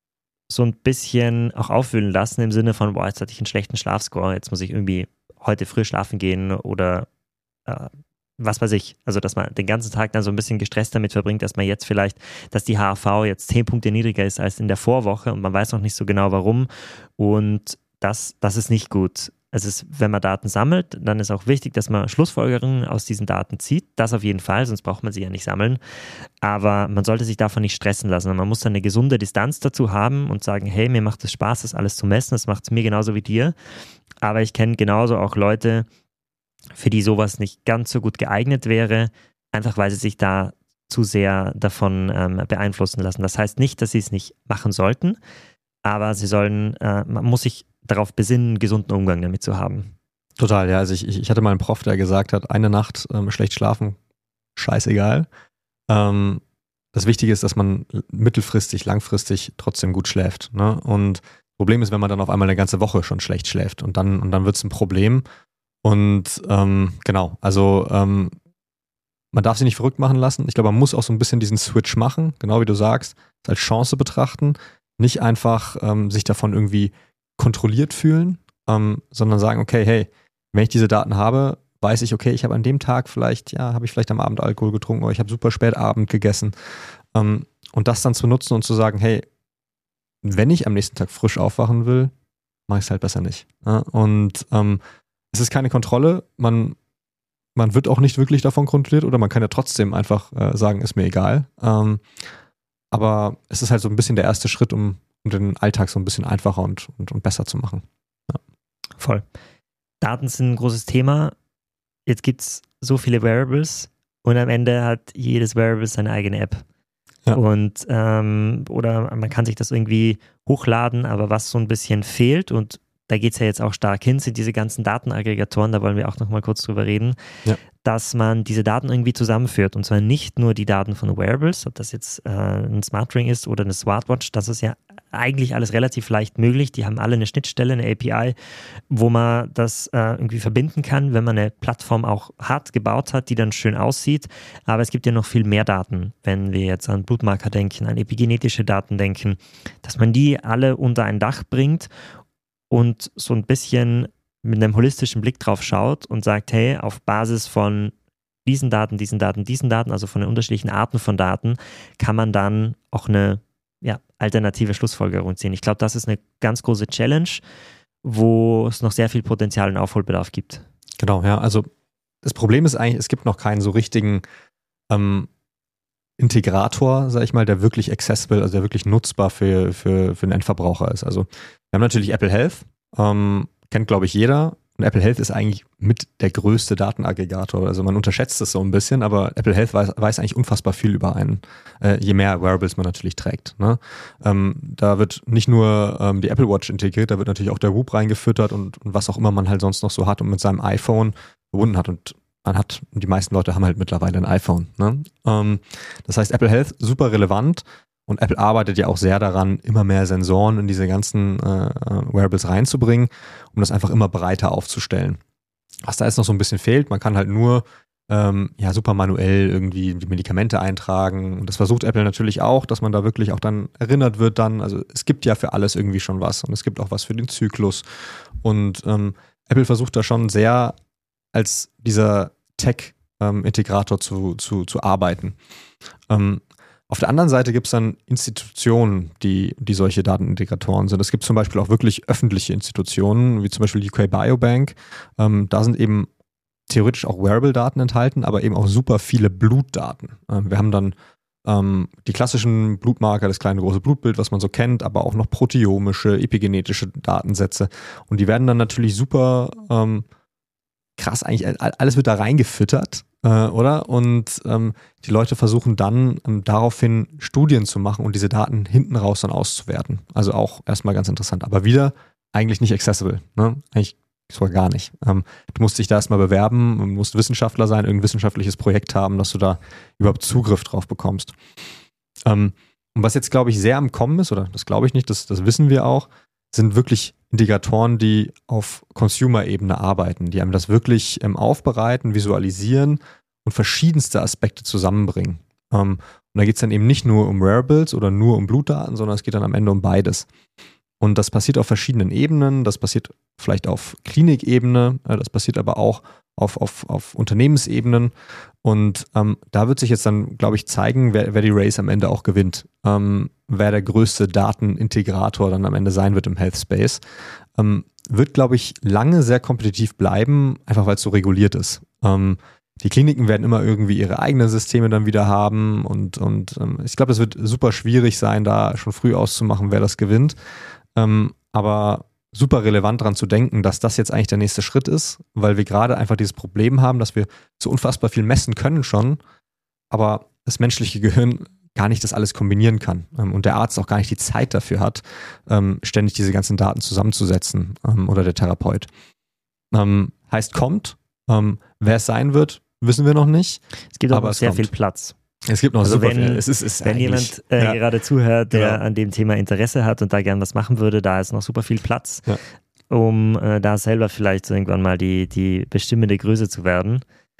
so ein bisschen auch auffüllen lassen, im Sinne von, boah, jetzt hatte ich einen schlechten Schlafscore, jetzt muss ich irgendwie heute früh schlafen gehen oder äh, was weiß ich. Also, dass man den ganzen Tag dann so ein bisschen gestresst damit verbringt, dass man jetzt vielleicht, dass die H R V jetzt zehn Punkte niedriger ist als in der Vorwoche und man weiß noch nicht so genau warum. Und das, das ist nicht gut. Also es, wenn man Daten sammelt, dann ist auch wichtig, dass man Schlussfolgerungen aus diesen Daten zieht. Das auf jeden Fall, sonst braucht man sie ja nicht sammeln. Aber man sollte sich davon nicht stressen lassen. Man muss dann eine gesunde Distanz dazu haben und sagen, hey, mir macht es Spaß, das alles zu messen. Das macht es mir genauso wie dir. Aber ich kenne genauso auch Leute, für die sowas nicht ganz so gut geeignet wäre, einfach weil sie sich da zu sehr davon ähm, beeinflussen lassen. Das heißt nicht, dass sie es nicht machen sollten, aber sie sollen, äh, man muss sich darauf besinnen, einen gesunden Umgang damit zu haben. Total, ja. Also ich, ich hatte mal einen Prof, der gesagt hat, eine Nacht ähm, schlecht schlafen, scheißegal. Ähm, das Wichtige ist, dass man mittelfristig, langfristig trotzdem gut schläft. Ne? Und das Problem ist, wenn man dann auf einmal eine ganze Woche schon schlecht schläft und dann, und dann wird es ein Problem. Und ähm, genau, also ähm, man darf sich nicht verrückt machen lassen. Ich glaube, man muss auch so ein bisschen diesen Switch machen, genau wie du sagst, es als Chance betrachten. Nicht einfach ähm, sich davon irgendwie kontrolliert fühlen, ähm, sondern sagen, okay, hey, wenn ich diese Daten habe, weiß ich, okay, ich habe an dem Tag vielleicht, ja, habe ich vielleicht am Abend Alkohol getrunken oder ich habe super spät Abend gegessen. Ähm, und das dann zu nutzen und zu sagen, hey, wenn ich am nächsten Tag frisch aufwachen will, mache ich es halt besser nicht. Ja? Und ähm, es ist keine Kontrolle, man, man wird auch nicht wirklich davon kontrolliert oder man kann ja trotzdem einfach äh, sagen, ist mir egal. Ähm, aber es ist halt so ein bisschen der erste Schritt, um um den Alltag so ein bisschen einfacher und, und, und besser zu machen. Ja. Voll. Daten sind ein großes Thema. Jetzt gibt es so viele Wearables und am Ende hat jedes Wearable seine eigene App. Ja. Und ähm, oder man kann sich das irgendwie hochladen, aber was so ein bisschen fehlt und da geht es ja jetzt auch stark hin, sind diese ganzen Datenaggregatoren, da wollen wir auch nochmal kurz drüber reden, ja. dass man diese Daten irgendwie zusammenführt und zwar nicht nur die Daten von Wearables, ob das jetzt äh, ein Smart Ring ist oder eine Smartwatch, das ist ja eigentlich alles relativ leicht möglich, die haben alle eine Schnittstelle, eine A P I, wo man das äh, irgendwie verbinden kann, wenn man eine Plattform auch hat, gebaut hat, die dann schön aussieht, aber es gibt ja noch viel mehr Daten, wenn wir jetzt an Blutmarker denken, an epigenetische Daten denken, dass man die alle unter ein Dach bringt und so ein bisschen mit einem holistischen Blick drauf schaut und sagt, hey, auf Basis von diesen Daten, diesen Daten, diesen Daten, also von den unterschiedlichen Arten von Daten, kann man dann auch eine ja, alternative Schlussfolgerung ziehen. Ich glaube, das ist eine ganz große Challenge, wo es noch sehr viel Potenzial und Aufholbedarf gibt. Genau, ja, also das Problem ist eigentlich, es gibt noch keinen so richtigen ähm, Integrator, sag ich mal, der wirklich accessible, also der wirklich nutzbar für, für, für den Endverbraucher ist. Also wir haben natürlich Apple Health, ähm, kennt glaube ich jeder. Und Apple Health ist eigentlich mit der größte Datenaggregator. Also man unterschätzt das so ein bisschen, aber Apple Health weiß, weiß eigentlich unfassbar viel über einen, äh, je mehr Wearables man natürlich trägt. Ne? Ähm, da wird nicht nur ähm, die Apple Watch integriert, da wird natürlich auch der Whoop reingefüttert und, und was auch immer man halt sonst noch so hat und mit seinem iPhone verbunden hat. Und man hat, die meisten Leute haben halt mittlerweile ein iPhone. Ne? Ähm, das heißt, Apple Health super relevant. Und Apple arbeitet ja auch sehr daran, immer mehr Sensoren in diese ganzen äh, Wearables reinzubringen, um das einfach immer breiter aufzustellen. Was da jetzt noch so ein bisschen fehlt, man kann halt nur ähm, ja, super manuell irgendwie die Medikamente eintragen. Und das versucht Apple natürlich auch, dass man da wirklich auch dann erinnert wird dann. Also es gibt ja für alles irgendwie schon was und es gibt auch was für den Zyklus. Und ähm, Apple versucht da schon sehr als dieser Tech-Integrator ähm, zu, zu, zu arbeiten. Ähm, Auf der anderen Seite gibt es dann Institutionen, die, die solche Datenintegratoren sind. Es gibt zum Beispiel auch wirklich öffentliche Institutionen, wie zum Beispiel die U K Biobank. Ähm, da sind eben theoretisch auch Wearable-Daten enthalten, aber eben auch super viele Blutdaten. Ähm, wir haben dann ähm, die klassischen Blutmarker, das kleine große Blutbild, was man so kennt, aber auch noch proteomische, epigenetische Datensätze. Und die werden dann natürlich super ähm, krass, eigentlich alles wird da reingefüttert. Äh, oder? Und ähm, die Leute versuchen dann ähm, daraufhin Studien zu machen und diese Daten hinten raus dann auszuwerten. Also auch erstmal ganz interessant. Aber wieder eigentlich nicht accessible. Ne? Eigentlich sogar gar nicht. Ähm, du musst dich da erstmal bewerben, du musst Wissenschaftler sein, irgendein wissenschaftliches Projekt haben, dass du da überhaupt Zugriff drauf bekommst. Ähm, und was jetzt, glaube ich, sehr am Kommen ist, oder das glaube ich nicht, das, das wissen wir auch, sind wirklich Integratoren, die auf Consumer-Ebene arbeiten, die einem das wirklich ähm, aufbereiten, visualisieren und verschiedenste Aspekte zusammenbringen. Ähm, und da geht es dann eben nicht nur um Wearables oder nur um Blutdaten, sondern es geht dann am Ende um beides. Und das passiert auf verschiedenen Ebenen, das passiert vielleicht auf Klinikebene, äh, das passiert aber auch auf, auf, auf Unternehmensebenen. Und ähm, da wird sich jetzt dann, glaube ich, zeigen, wer, wer die Race am Ende auch gewinnt. Ähm, wer der größte Datenintegrator dann am Ende sein wird im Health Space. Ähm, wird, glaube ich, lange sehr kompetitiv bleiben, einfach weil es so reguliert ist. Ähm, die Kliniken werden immer irgendwie ihre eigenen Systeme dann wieder haben und, und ähm, ich glaube, es wird super schwierig sein, da schon früh auszumachen, wer das gewinnt. Ähm, aber super relevant daran zu denken, dass das jetzt eigentlich der nächste Schritt ist, weil wir gerade einfach dieses Problem haben, dass wir so unfassbar viel messen können schon, aber das menschliche Gehirn gar nicht das alles kombinieren kann ähm, und der Arzt auch gar nicht die Zeit dafür hat, ähm, ständig diese ganzen Daten zusammenzusetzen ähm, oder der Therapeut. Ähm, heißt, kommt. Ähm, wer es sein wird, wissen wir noch nicht. Es gibt aber auch sehr kommt. viel Platz. Es gibt noch also super wenn, viel. Es ist, ist wenn jemand äh, ja. gerade zuhört, der genau. an dem Thema Interesse hat und da gern was machen würde, da ist noch super viel Platz, ja. um äh, da selber vielleicht so irgendwann mal die, die bestimmende Größe zu werden.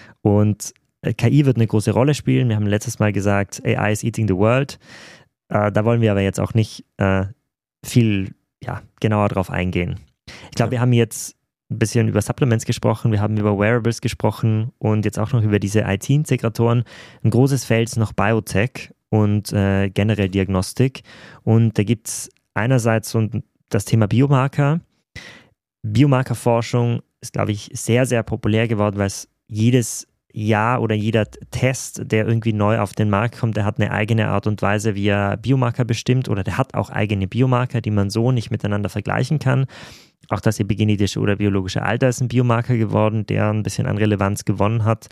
Und äh, K I wird eine große Rolle spielen. Wir haben letztes Mal gesagt, A I is eating the world. Äh, da wollen wir aber jetzt auch nicht äh, viel ja, genauer drauf eingehen. Ich glaube, ja. wir haben jetzt ein bisschen über Supplements gesprochen, wir haben über Wearables gesprochen und jetzt auch noch über diese I T-Integratoren. Ein großes Feld ist noch Biotech und äh, generell Diagnostik. Und da gibt es einerseits so das Thema Biomarker. Biomarkerforschung ist, glaube ich, sehr, sehr populär geworden, weil es jedes Jahr oder jeder Test, der irgendwie neu auf den Markt kommt, der hat eine eigene Art und Weise, wie er Biomarker bestimmt oder der hat auch eigene Biomarker, die man so nicht miteinander vergleichen kann. Auch das epigenetische oder biologische Alter ist ein Biomarker geworden, der ein bisschen an Relevanz gewonnen hat.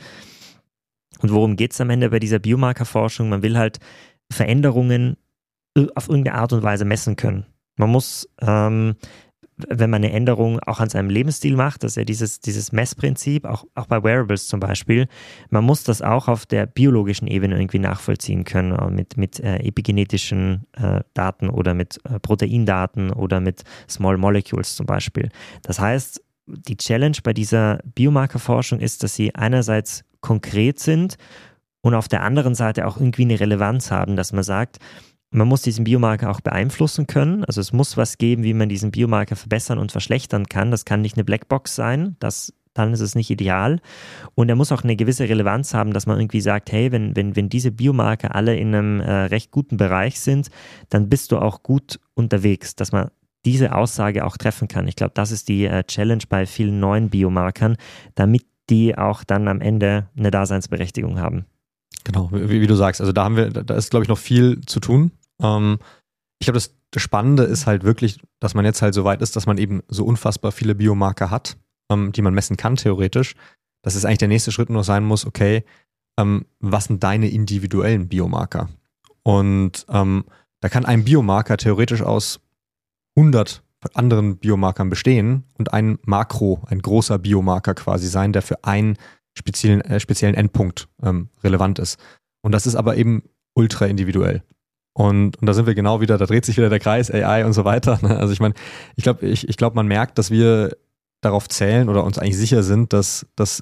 Und worum geht es am Ende bei dieser Biomarkerforschung? Man will halt Veränderungen auf irgendeine Art und Weise messen können. Man muss ähm, wenn man eine Änderung auch an seinem Lebensstil macht, dass ja dieses, dieses Messprinzip, auch, auch bei Wearables zum Beispiel, man muss das auch auf der biologischen Ebene irgendwie nachvollziehen können, mit, mit äh, epigenetischen äh, Daten oder mit äh, Proteindaten oder mit Small Molecules zum Beispiel. Das heißt, die Challenge bei dieser Biomarkerforschung ist, dass sie einerseits konkret sind und auf der anderen Seite auch irgendwie eine Relevanz haben, dass man sagt, man muss diesen Biomarker auch beeinflussen können. Also es muss was geben, wie man diesen Biomarker verbessern und verschlechtern kann. Das kann nicht eine Blackbox sein, das, dann ist es nicht ideal. Und er muss auch eine gewisse Relevanz haben, dass man irgendwie sagt, hey, wenn, wenn, wenn diese Biomarker alle in einem äh, recht guten Bereich sind, dann bist du auch gut unterwegs, dass man diese Aussage auch treffen kann. Ich glaube, das ist die äh, Challenge bei vielen neuen Biomarkern, damit die auch dann am Ende eine Daseinsberechtigung haben. Genau, wie, wie du sagst, also da haben wir, da ist, glaube ich, noch viel zu tun. Ähm, ich glaube, das, das Spannende ist halt wirklich, dass man jetzt halt so weit ist, dass man eben so unfassbar viele Biomarker hat, ähm, die man messen kann, theoretisch. Dass es eigentlich der nächste Schritt nur sein muss, okay, ähm, was sind deine individuellen Biomarker? Und ähm, da kann ein Biomarker theoretisch aus hundert anderen Biomarkern bestehen und ein Makro, ein großer Biomarker quasi sein, der für einen speziellen, äh, speziellen Endpunkt ähm, relevant ist. Und das ist aber eben ultra individuell. Und, und da sind wir genau wieder, da dreht sich wieder der Kreis, A I und so weiter. Ne? Also ich meine, ich glaube, ich, ich glaub, man merkt, dass wir darauf zählen oder uns eigentlich sicher sind, dass, dass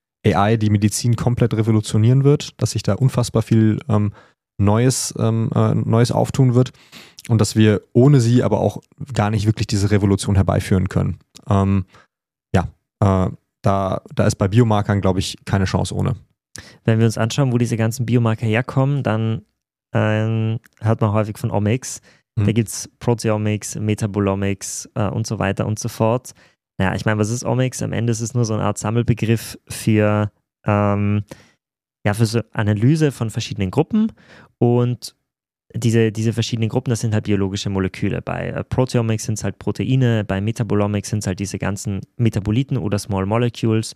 A I die Medizin komplett revolutionieren wird, dass sich da unfassbar viel ähm, Neues, ähm, äh, Neues auftun wird und dass wir ohne sie aber auch gar nicht wirklich diese Revolution herbeiführen können. Ähm, ja, äh, da, da ist bei Biomarkern, glaube ich, keine Chance ohne. Wenn wir uns anschauen, wo diese ganzen Biomarker herkommen, dann ähm, hört man häufig von Omics. Mhm. Da gibt es Proteomics, Metabolomics äh, und so weiter und so fort. Naja, ich meine, was ist Omics? Am Ende ist es nur so eine Art Sammelbegriff für ähm, ja, für so Analyse von verschiedenen Gruppen und diese, diese verschiedenen Gruppen, das sind halt biologische Moleküle. Bei äh, Proteomics sind es halt Proteine, bei Metabolomics sind es halt diese ganzen Metaboliten oder Small Molecules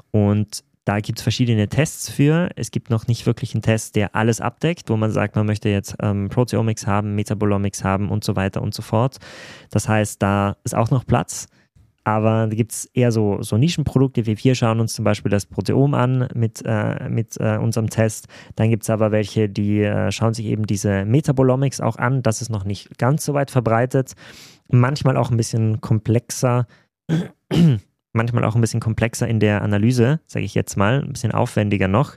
und da gibt es verschiedene Tests für. Es gibt noch nicht wirklich einen Test, der alles abdeckt, wo man sagt, man möchte jetzt ähm, Proteomics haben, Metabolomics haben und so weiter und so fort. Das heißt, da ist auch noch Platz. Aber da gibt es eher so, so Nischenprodukte, wie wir schauen uns zum Beispiel das Proteom an mit, äh, mit äh, unserem Test. Dann gibt es aber welche, die äh, schauen sich eben diese Metabolomics auch an. Das ist noch nicht ganz so weit verbreitet. Manchmal auch ein bisschen komplexer, manchmal auch ein bisschen komplexer in der Analyse, sage ich jetzt mal, ein bisschen aufwendiger noch.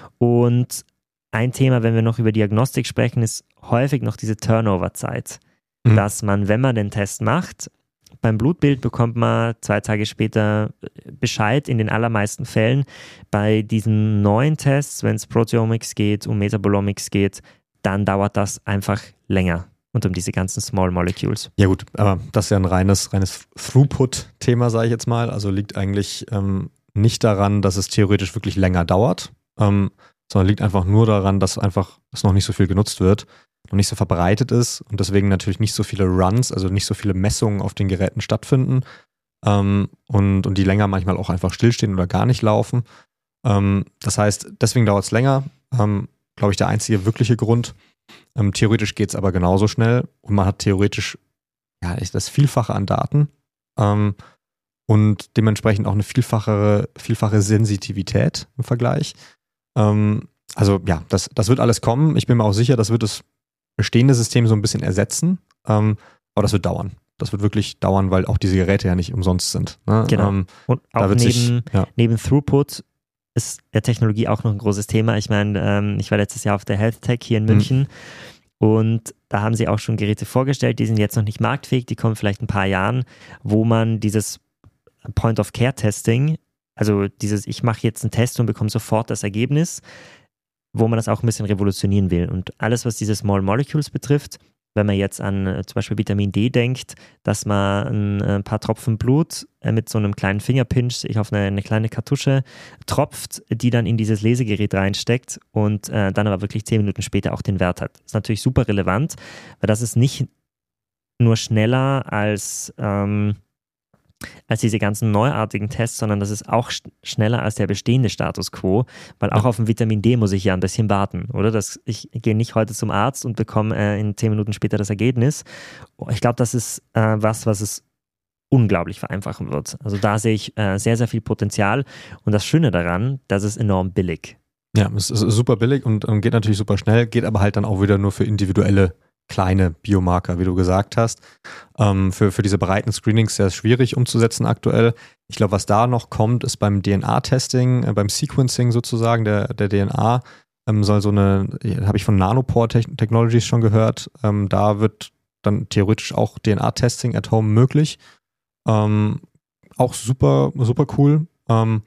Und ein Thema, wenn wir noch über Diagnostik sprechen, ist häufig noch diese Turnover-Zeit, mhm. dass man, wenn man den Test macht, beim Blutbild bekommt man zwei Tage später Bescheid in den allermeisten Fällen. Bei diesen neuen Tests, wenn es Proteomics geht, um Metabolomics geht, dann dauert das einfach länger und um diese ganzen Small Molecules. Ja gut, aber das ist ja ein reines, reines Throughput-Thema, sage ich jetzt mal. Also liegt eigentlich ähm, nicht daran, dass es theoretisch wirklich länger dauert, ähm, sondern liegt einfach nur daran, dass einfach es noch nicht so viel genutzt wird, noch nicht so verbreitet ist und deswegen natürlich nicht so viele Runs, also nicht so viele Messungen auf den Geräten stattfinden ähm, und, und die länger manchmal auch einfach stillstehen oder gar nicht laufen. Ähm, das heißt, deswegen dauert es länger, ähm, glaube ich, der einzige wirkliche Grund. Ähm, theoretisch geht es aber genauso schnell und man hat theoretisch ja, das Vielfache an Daten ähm, und dementsprechend auch eine vielfache, vielfache Sensitivität im Vergleich. Ähm, also ja, das, das wird alles kommen. Ich bin mir auch sicher, das wird das bestehende System so ein bisschen ersetzen, ähm, aber das wird dauern. Das wird wirklich dauern, weil auch diese Geräte ja nicht umsonst sind. Ne? Genau. Ähm, und auch neben, sich, ja. neben Throughput ist der Technologie auch noch ein großes Thema. Ich meine, ähm, ich war letztes Jahr auf der Health Tech hier in München mhm. und da haben sie auch schon Geräte vorgestellt, die sind jetzt noch nicht marktfähig, die kommen vielleicht in ein paar Jahren, wo man dieses Point-of-Care-Testing, also dieses, ich mache jetzt einen Test und bekomme sofort das Ergebnis, wo man das auch ein bisschen revolutionieren will. Und alles, was diese Small Molecules betrifft, wenn man jetzt an äh, zum Beispiel Vitamin D denkt, dass man ein, ein paar Tropfen Blut äh, mit so einem kleinen Fingerpinch sich auf eine, eine kleine Kartusche tropft, die dann in dieses Lesegerät reinsteckt und äh, dann aber wirklich zehn Minuten später auch den Wert hat. Das ist natürlich super relevant, weil das ist nicht nur schneller als ähm, als diese ganzen neuartigen Tests, sondern das ist auch sch- schneller als der bestehende Status quo, weil auch ja. auf ein Vitamin D muss ich ja ein bisschen warten, oder? Das, ich gehe nicht heute zum Arzt und bekomme äh, in zehn Minuten später das Ergebnis. Ich glaube, das ist äh, was, was es unglaublich vereinfachen wird. Also da sehe ich äh, sehr, sehr viel Potenzial und das Schöne daran, das ist enorm billig. Ja, es ist super billig und ähm, geht natürlich super schnell, geht aber halt dann auch wieder nur für individuelle kleine Biomarker, wie du gesagt hast. Ähm, für, für diese breiten Screenings sehr schwierig umzusetzen aktuell. Ich glaube, was da noch kommt, ist beim D N A-Testing, äh, beim Sequencing sozusagen der, der D N A, ähm, soll so eine, habe ich von Nanopore Technologies schon gehört, ähm, da wird dann theoretisch auch D N A-Testing at home möglich. Ähm, auch super, super cool. Ähm,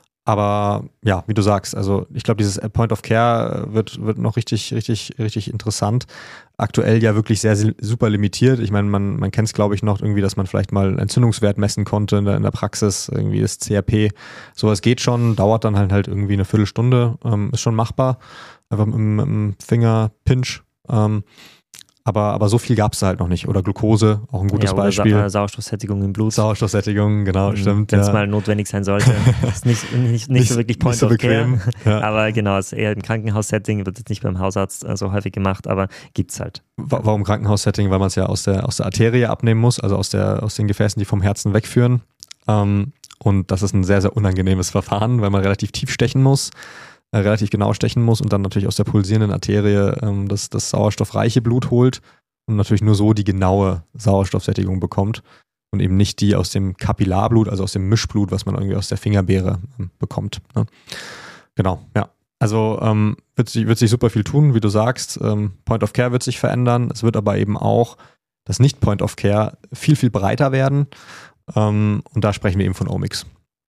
aber ja, wie du sagst, also ich glaube, dieses Point of Care wird, wird noch richtig, richtig, richtig interessant. Aktuell ja wirklich sehr super limitiert. Ich meine, man, man kennt es, glaube ich, noch irgendwie, dass man vielleicht mal einen Entzündungswert messen konnte in der, in der Praxis, irgendwie das C R P. Sowas geht schon, dauert dann halt halt irgendwie eine Viertelstunde, ähm, ist schon machbar. Einfach mit, mit dem Fingerpinch. Ähm, Aber, aber so viel gab es da halt noch nicht. Oder Glucose, auch ein gutes ja, oder Beispiel. Sa- Sauerstoffsättigung im Blut. Sauerstoffsättigung, genau, Mhm, stimmt. Wenn es ja. mal notwendig sein sollte. Das ist nicht, nicht, nicht, nicht so wirklich Point nicht so of bequem. Care. Ja. Aber genau, es ist eher im Krankenhaussetting, wird jetzt nicht beim Hausarzt äh, so häufig gemacht, aber gibt's halt. Warum Krankenhaussetting? Weil man es ja aus der, aus der Arterie abnehmen muss, also aus, der, aus den Gefäßen, die vom Herzen wegführen. Ähm, und das ist ein sehr, sehr unangenehmes Verfahren, weil man relativ tief stechen muss. Äh, relativ genau stechen muss und dann natürlich aus der pulsierenden Arterie ähm, das, das sauerstoffreiche Blut holt und natürlich nur so die genaue Sauerstoffsättigung bekommt und eben nicht die aus dem Kapillarblut, also aus dem Mischblut, was man irgendwie aus der Fingerbeere ähm, bekommt. Ne? Genau, ja. Also ähm, wird, sich, wird sich super viel tun, wie du sagst. Ähm, Point of Care wird sich verändern. Es wird aber eben auch das Nicht-Point of Care viel, viel breiter werden. Ähm, und da sprechen wir eben von Omics.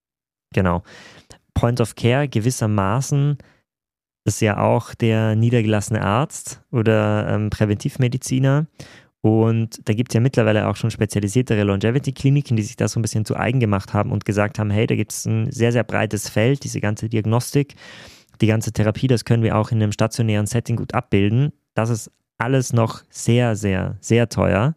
Genau. Point of Care gewissermaßen ist ja auch der niedergelassene Arzt oder ähm, Präventivmediziner. Und da gibt es ja mittlerweile auch schon spezialisiertere Longevity-Kliniken, die sich das so ein bisschen zu eigen gemacht haben und gesagt haben, hey, da gibt es ein sehr, sehr breites Feld, diese ganze Diagnostik, die ganze Therapie, das können wir auch in einem stationären Setting gut abbilden. Das ist alles noch sehr, sehr, sehr teuer.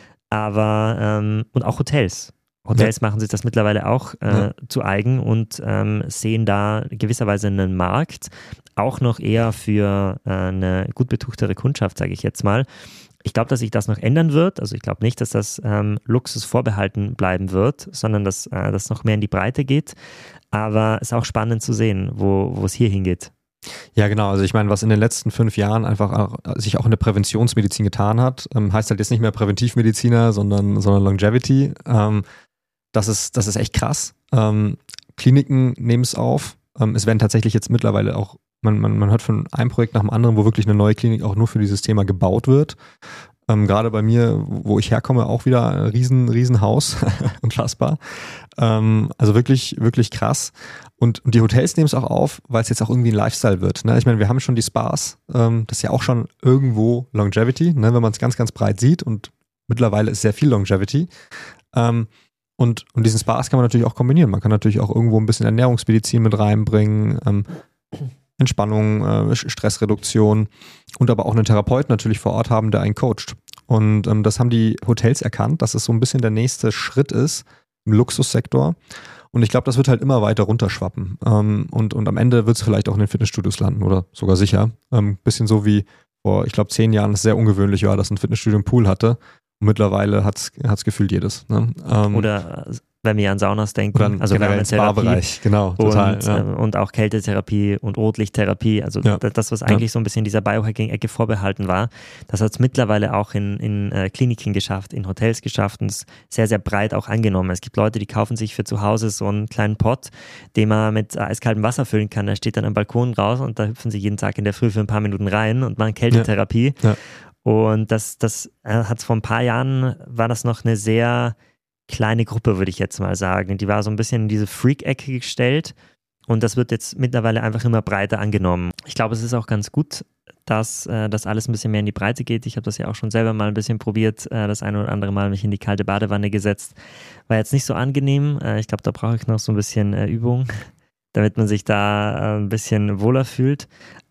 Aber, ähm, und auch Hotels. Hotels ja. machen sich das mittlerweile auch äh, ja. zu eigen und ähm, sehen da gewisserweise einen Markt, auch noch eher für äh, eine gut betuchtere Kundschaft, sage ich jetzt mal. Ich glaube, dass sich das noch ändern wird. Also ich glaube nicht, dass das ähm, Luxus vorbehalten bleiben wird, sondern dass äh, das noch mehr in die Breite geht. Aber es ist auch spannend zu sehen, wo, wo es hier hingeht. Ja, genau. Also ich meine, was in den letzten fünf Jahren einfach auch, sich auch in der Präventionsmedizin getan hat, ähm, heißt halt jetzt nicht mehr Präventivmediziner, sondern, sondern Longevity. Ähm, das ist, das ist echt krass. Ähm, Kliniken nehmen es auf. Ähm, es werden tatsächlich jetzt mittlerweile auch, man, man, man hört von einem Projekt nach dem anderen, wo wirklich eine neue Klinik auch nur für dieses Thema gebaut wird. Ähm, gerade bei mir, wo ich herkomme, auch wieder ein riesen, riesen Haus. Unfassbar. Ähm, also wirklich, wirklich krass. Und, und die Hotels nehmen es auch auf, weil es jetzt auch irgendwie ein Lifestyle wird. Ne? Ich meine, wir haben schon die Spas. Ähm, das ist ja auch schon irgendwo Longevity, ne? Wenn man es ganz, ganz breit sieht. Und mittlerweile ist sehr viel Longevity. Ähm, und, und diesen Spas kann man natürlich auch kombinieren. Man kann natürlich auch irgendwo ein bisschen Ernährungsmedizin mit reinbringen. Ähm, Entspannung, äh, Stressreduktion und aber auch einen Therapeuten natürlich vor Ort haben, der einen coacht. Und ähm, das haben die Hotels erkannt, dass es so ein bisschen der nächste Schritt ist im Luxussektor. Und ich glaube, das wird halt immer weiter runterschwappen. Ähm, und, und am Ende wird es vielleicht auch in den Fitnessstudios landen oder sogar sicher. Ähm, bisschen so wie vor, ich glaube, zehn Jahren es sehr ungewöhnlich war, dass ein Fitnessstudio einen Pool hatte. Und mittlerweile hat es gefühlt jedes. Ne? Ähm, oder wenn wir an Saunas denken, oder also generell ins Barbereich, genau, total. Und, ja. äh, und auch Kältetherapie und Rotlichttherapie, also Ja. das, was eigentlich ja. so ein bisschen dieser Biohacking-Ecke vorbehalten war, das hat es mittlerweile auch in, in äh, Kliniken geschafft, in Hotels geschafft und ist sehr, sehr breit auch angenommen. Es gibt Leute, die kaufen sich für zu Hause so einen kleinen Pott, den man mit eiskaltem Wasser füllen kann. Der steht dann am Balkon raus und da hüpfen sie jeden Tag in der Früh für ein paar Minuten rein und machen Kältetherapie. Ja. Ja. Und das, das äh, hat vor ein paar Jahren, war das noch eine sehr kleine Gruppe, würde ich jetzt mal sagen. Die war so ein bisschen in diese Freak-Ecke gestellt und das wird jetzt mittlerweile einfach immer breiter angenommen. Ich glaube, es ist auch ganz gut, dass äh, das alles ein bisschen mehr in die Breite geht. Ich habe das ja auch schon selber mal ein bisschen probiert, äh, das eine oder andere Mal mich in die kalte Badewanne gesetzt. War jetzt nicht so angenehm. Äh, ich glaube, da brauche ich noch so ein bisschen äh, Übung, damit man sich da äh, ein bisschen wohler fühlt.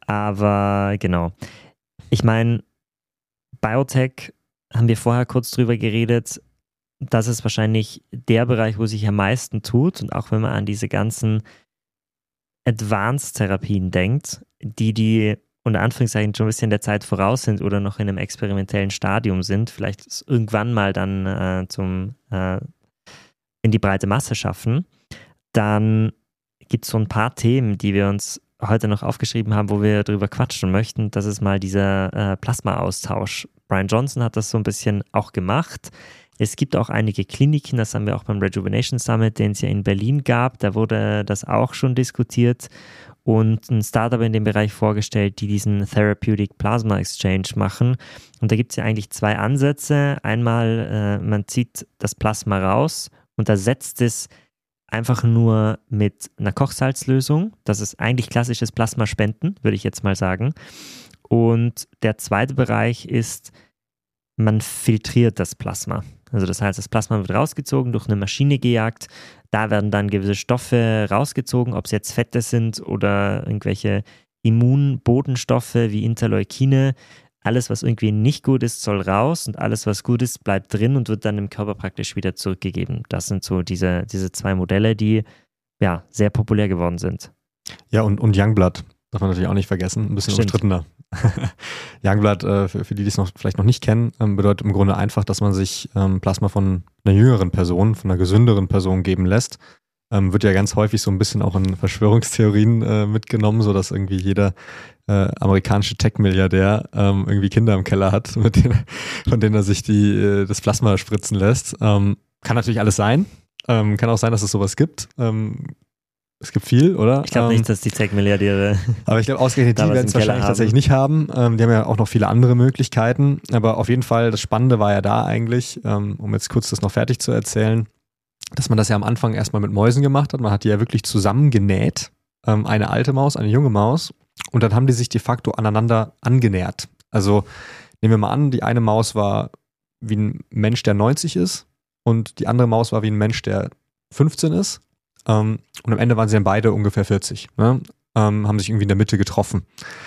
Aber genau. Ich meine, Biotech, haben wir vorher kurz drüber geredet, das ist wahrscheinlich der Bereich, wo sich am meisten tut. Und auch wenn man an diese ganzen Advanced-Therapien denkt, die die unter Anführungszeichen schon ein bisschen der Zeit voraus sind oder noch in einem experimentellen Stadium sind, vielleicht irgendwann mal dann äh, zum, äh, in die breite Masse schaffen, dann gibt es so ein paar Themen, die wir uns heute noch aufgeschrieben haben, wo wir drüber quatschen möchten. Das ist mal dieser äh, Plasma-Austausch. Brian Johnson hat das so ein bisschen auch gemacht. Es gibt auch einige Kliniken, das haben wir auch beim Rejuvenation Summit, den es ja in Berlin gab, da wurde das auch schon diskutiert und ein Startup in dem Bereich vorgestellt, die diesen Therapeutic Plasma Exchange machen. Und da gibt es ja eigentlich zwei Ansätze. Einmal, äh, man zieht das Plasma raus und ersetzt es einfach nur mit einer Kochsalzlösung. Das ist eigentlich klassisches Plasmaspenden, würde ich jetzt mal sagen. Und der zweite Bereich ist, man filtriert das Plasma. Also das heißt, das Plasma wird rausgezogen, durch eine Maschine gejagt. Da werden dann gewisse Stoffe rausgezogen, ob es jetzt Fette sind oder irgendwelche Immunbotenstoffe wie Interleukine. Alles, was irgendwie nicht gut ist, soll raus und alles, was gut ist, bleibt drin und wird dann im Körper praktisch wieder zurückgegeben. Das sind so diese, diese zwei Modelle, die ja sehr populär geworden sind. Ja, und, und Youngblood darf man natürlich auch nicht vergessen, ein bisschen Stimmt. umstrittener. Youngblood, äh, für, für die, die es noch vielleicht noch nicht kennen, ähm, bedeutet im Grunde einfach, dass man sich ähm, Plasma von einer jüngeren Person, von einer gesünderen Person geben lässt. Ähm, wird ja ganz häufig so ein bisschen auch in Verschwörungstheorien äh, mitgenommen, sodass irgendwie jeder äh, amerikanische Tech-Milliardär ähm, irgendwie Kinder im Keller hat, mit denen, von denen er sich die, äh, das Plasma spritzen lässt. Ähm, kann natürlich alles sein. Ähm, kann auch sein, dass es sowas gibt. Ähm, Es gibt viel, oder? Ich glaube ähm, nicht, dass die Tech-Milliardäre. Aber ich glaube, ausgerechnet die werden es wahrscheinlich tatsächlich nicht haben. Ähm, die haben ja auch noch viele andere Möglichkeiten. Aber auf jeden Fall, das Spannende war ja da eigentlich, ähm, um jetzt kurz das noch fertig zu erzählen, dass man das ja am Anfang erstmal mit Mäusen gemacht hat. Man hat die ja wirklich zusammengenäht. Ähm, eine alte Maus, eine junge Maus. Und dann haben die sich de facto aneinander angenähert. Also nehmen wir mal an, die eine Maus war wie ein Mensch, der neunzig ist. Und die andere Maus war wie ein Mensch, der fünfzehn ist. Um, und am Ende waren sie dann beide ungefähr vierzig, ne? um, haben sich irgendwie in der Mitte getroffen.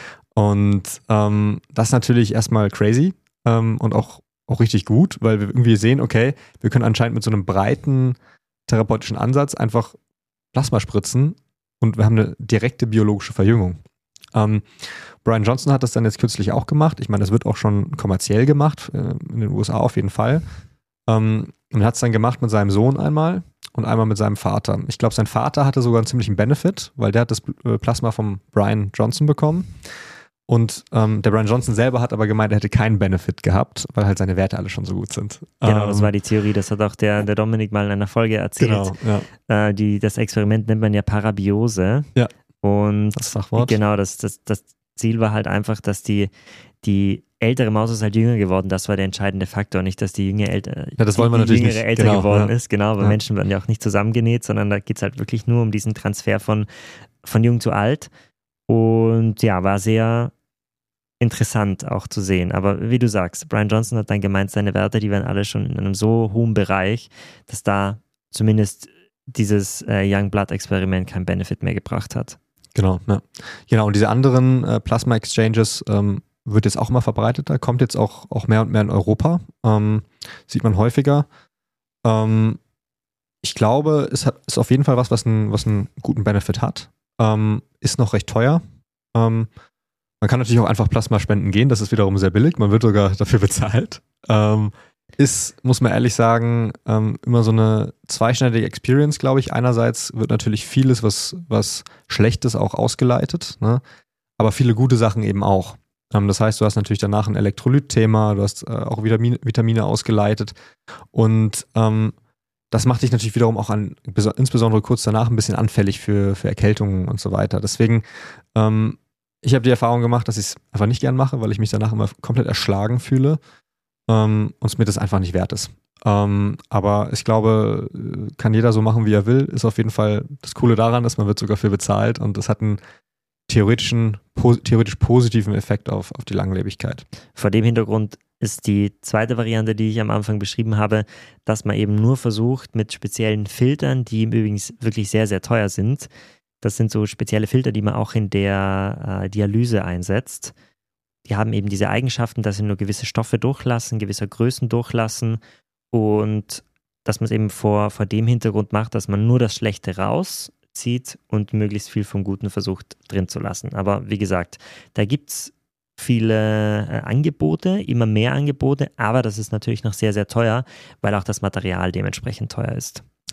Und um, das ist natürlich erstmal crazy um, und auch, auch richtig gut, weil wir irgendwie sehen, okay, wir können anscheinend mit so einem breiten therapeutischen Ansatz einfach Plasma spritzen und wir haben eine direkte biologische Verjüngung. Um, Brian Johnson hat das dann jetzt kürzlich auch gemacht. Ich meine, das wird auch schon kommerziell gemacht, äh, in den U S A auf jeden Fall. Um, und hat es dann gemacht mit seinem Sohn einmal und einmal mit seinem Vater. Ich glaube, sein Vater hatte sogar einen ziemlichen Benefit, weil der hat das Plasma vom Brian Johnson bekommen. Und ähm, der Brian Johnson selber hat aber gemeint, er hätte keinen Benefit gehabt, weil halt seine Werte alle schon so gut sind. Genau, ähm, das war die Theorie. Das hat auch der, der Dominik mal in einer Folge erzählt. Genau, ja. Äh, die, das Experiment nennt man ja Parabiose. Ja, und das Fachwort. Genau, das, das, das Ziel war halt einfach, dass die, die ältere Maus ist halt jünger geworden. Das war der entscheidende Faktor, nicht, dass die jüngere älter, ja, das wollen wir die, natürlich die jüngere nicht. älter Genau, geworden ja. ist. Genau, weil ja. Menschen werden ja auch nicht zusammengenäht, sondern da geht es halt wirklich nur um diesen Transfer von, von jung zu alt. Und ja, war sehr interessant auch zu sehen. Aber wie du sagst, Brian Johnson hat dann gemeint, seine Werte, die wären alle schon in einem so hohen Bereich, dass da zumindest dieses äh, Youngblood-Experiment keinen Benefit mehr gebracht hat. Genau, ja. Genau, und diese anderen äh, Plasma-Exchanges ähm, wird jetzt auch immer verbreiteter, kommt jetzt auch, auch mehr und mehr in Europa, ähm, sieht man häufiger. Ähm, ich glaube, es hat, ist auf jeden Fall was, was, ein, was einen guten Benefit hat. Ähm, ist noch recht teuer. Ähm, man kann natürlich auch einfach Plasma spenden gehen, das ist wiederum sehr billig, man wird sogar dafür bezahlt. Ähm, ist, muss man ehrlich sagen, ähm, immer so eine zweischneidige Experience, glaube ich. Einerseits wird natürlich vieles, was, was Schlechtes auch ausgeleitet, ne? Aber viele gute Sachen eben auch. Ähm, das heißt, du hast natürlich danach ein Elektrolyt-Thema, du hast äh, auch Vitamine, Vitamine ausgeleitet und ähm, das macht dich natürlich wiederum auch an, insbesondere kurz danach, ein bisschen anfällig für, für Erkältungen und so weiter. Deswegen, ähm, ich habe die Erfahrung gemacht, dass ich es einfach nicht gern mache, weil ich mich danach immer komplett erschlagen fühle. Um, und es mir das einfach nicht wert ist. Um, aber ich glaube, kann jeder so machen, wie er will. Ist auf jeden Fall das Coole daran, dass man wird sogar für bezahlt und es hat einen theoretischen, po- theoretisch positiven Effekt auf, auf die Langlebigkeit. Vor dem Hintergrund ist die zweite Variante, die ich am Anfang beschrieben habe, dass man eben nur versucht, mit speziellen Filtern, die übrigens wirklich sehr, sehr teuer sind, das sind so spezielle Filter, die man auch in der äh, Dialyse einsetzt. Die haben eben diese Eigenschaften, dass sie nur gewisse Stoffe durchlassen, gewisse Größen durchlassen und dass man es eben vor, vor dem Hintergrund macht, dass man nur das Schlechte rauszieht und möglichst viel vom Guten versucht drin zu lassen. Aber wie gesagt, da gibt es viele äh, Angebote, immer mehr Angebote, aber das ist natürlich noch sehr, sehr teuer, weil auch das Material dementsprechend teuer ist.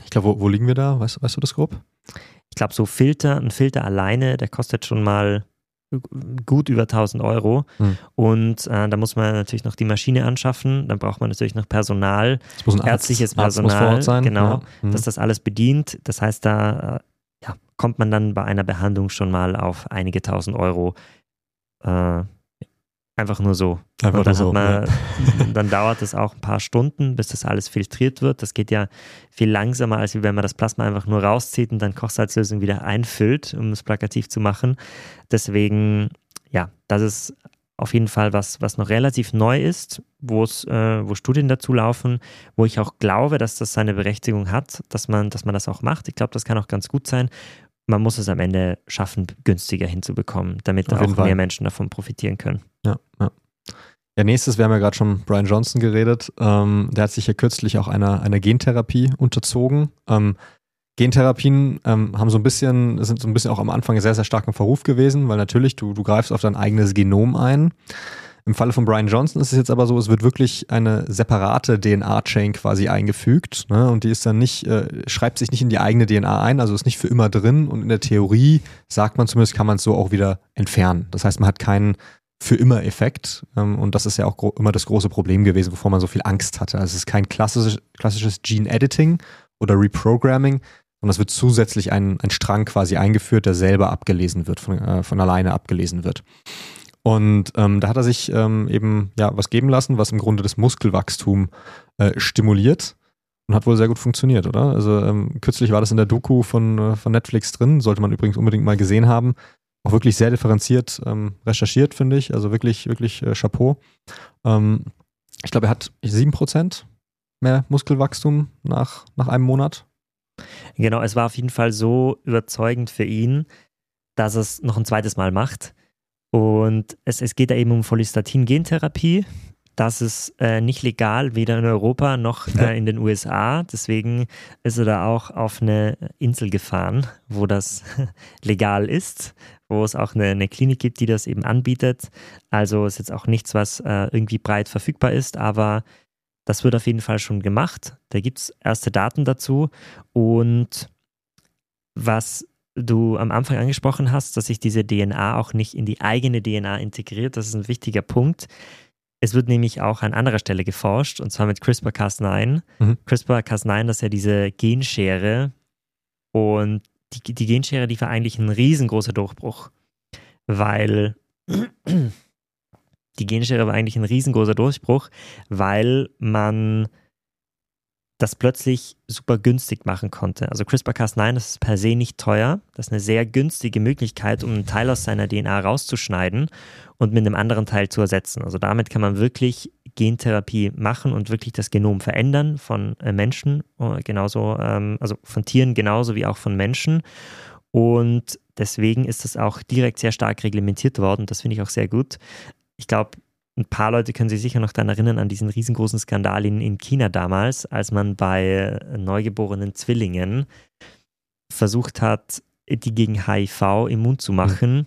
Ich glaube, wo, wo liegen wir da? Weißt, weißt du das grob? Ich glaube, so Filter, ein Filter alleine, der kostet schon mal gut über tausend Euro. Hm. Und äh, da muss man natürlich noch die Maschine anschaffen, dann braucht man natürlich noch Personal, das muss ein ärztliches Arzt, Personal, Arzt muss vor Ort sein. genau, ja. hm. dass das alles bedient. Das heißt, da äh, ja, kommt man dann bei einer Behandlung schon mal auf einige tausend Euro. Äh, einfach nur so. Einfach und dann, so, hat man, ja. dann dauert es auch ein paar Stunden, bis das alles filtriert wird. Das geht ja viel langsamer, als wenn man das Plasma einfach nur rauszieht und dann Kochsalzlösung wieder einfüllt, um es plakativ zu machen. Deswegen, ja, das ist auf jeden Fall was, was noch relativ neu ist, wo es, äh, wo Studien dazu laufen, wo ich auch glaube, dass das seine Berechtigung hat, dass man, dass man das auch macht. Ich glaube, das kann auch ganz gut sein. Man muss es am Ende schaffen, günstiger hinzubekommen, damit auch mehr Menschen davon profitieren können. Ja, ja. Ja, nächstes, wir haben ja gerade schon Brian Johnson geredet, ähm, der hat sich ja kürzlich auch einer, einer Gentherapie unterzogen. Ähm, Gentherapien ähm, haben so ein bisschen, sind so ein bisschen auch am Anfang sehr, sehr stark im Verruf gewesen, weil natürlich, du, du greifst auf dein eigenes Genom ein. Im Falle von Brian Johnson ist es jetzt aber so, es wird wirklich eine separate D N A-Chain quasi eingefügt, ne? Und die ist dann nicht, äh, schreibt sich nicht in die eigene D N A ein, also ist nicht für immer drin und in der Theorie, sagt man zumindest, kann man es so auch wieder entfernen. Das heißt, man hat keinen für immer Effekt ähm, und das ist ja auch gro- immer das große Problem gewesen, wovor man so viel Angst hatte. Also es ist kein klassisch, klassisches Gene-Editing oder Reprogramming, sondern es wird zusätzlich ein, ein Strang quasi eingeführt, der selber abgelesen wird, von, äh, von alleine abgelesen wird. Und ähm, da hat er sich ähm, eben ja was geben lassen, was im Grunde das Muskelwachstum äh, stimuliert und hat wohl sehr gut funktioniert, oder? Also ähm, kürzlich war das in der Doku von, äh, von Netflix drin, sollte man übrigens unbedingt mal gesehen haben. Auch wirklich sehr differenziert ähm, recherchiert, finde ich. Also wirklich, wirklich äh, Chapeau. Ähm, ich glaube, er hat sieben Prozent mehr Muskelwachstum nach, nach einem Monat. Genau, es war auf jeden Fall so überzeugend für ihn, dass er es noch ein zweites Mal macht. Und es, es geht da eben um Follistatin-Gentherapie. Das ist äh, nicht legal, weder in Europa noch äh, in den U S A. Deswegen ist er da auch auf eine Insel gefahren, wo das legal ist, wo es auch eine, eine Klinik gibt, die das eben anbietet. Also ist jetzt auch nichts, was äh, irgendwie breit verfügbar ist, aber das wird auf jeden Fall schon gemacht. Da gibt es erste Daten dazu. Und was du am Anfang angesprochen hast, dass sich diese D N A auch nicht in die eigene D N A integriert, das ist ein wichtiger Punkt. Es wird nämlich auch an anderer Stelle geforscht, und zwar mit CRISPR Cas neun. Mhm. CRISPR Cas neun, das ist ja diese Genschere, und die, die Genschere, die war eigentlich ein riesengroßer Durchbruch, weil die Genschere war eigentlich ein riesengroßer Durchbruch, weil man das plötzlich super günstig machen konnte. Also CRISPR Cas neun, das ist per se nicht teuer. Das ist eine sehr günstige Möglichkeit, um einen Teil aus seiner D N A rauszuschneiden und mit einem anderen Teil zu ersetzen. Also damit kann man wirklich Gentherapie machen und wirklich das Genom verändern von äh, Menschen, äh, genauso, ähm, also von Tieren genauso wie auch von Menschen. Und deswegen ist das auch direkt sehr stark reglementiert worden. Das finde ich auch sehr gut. Ich glaube, ein paar Leute können sich sicher noch daran erinnern, an diesen riesengroßen Skandal in, in China damals, als man bei neugeborenen Zwillingen versucht hat, die gegen H I V immun zu machen.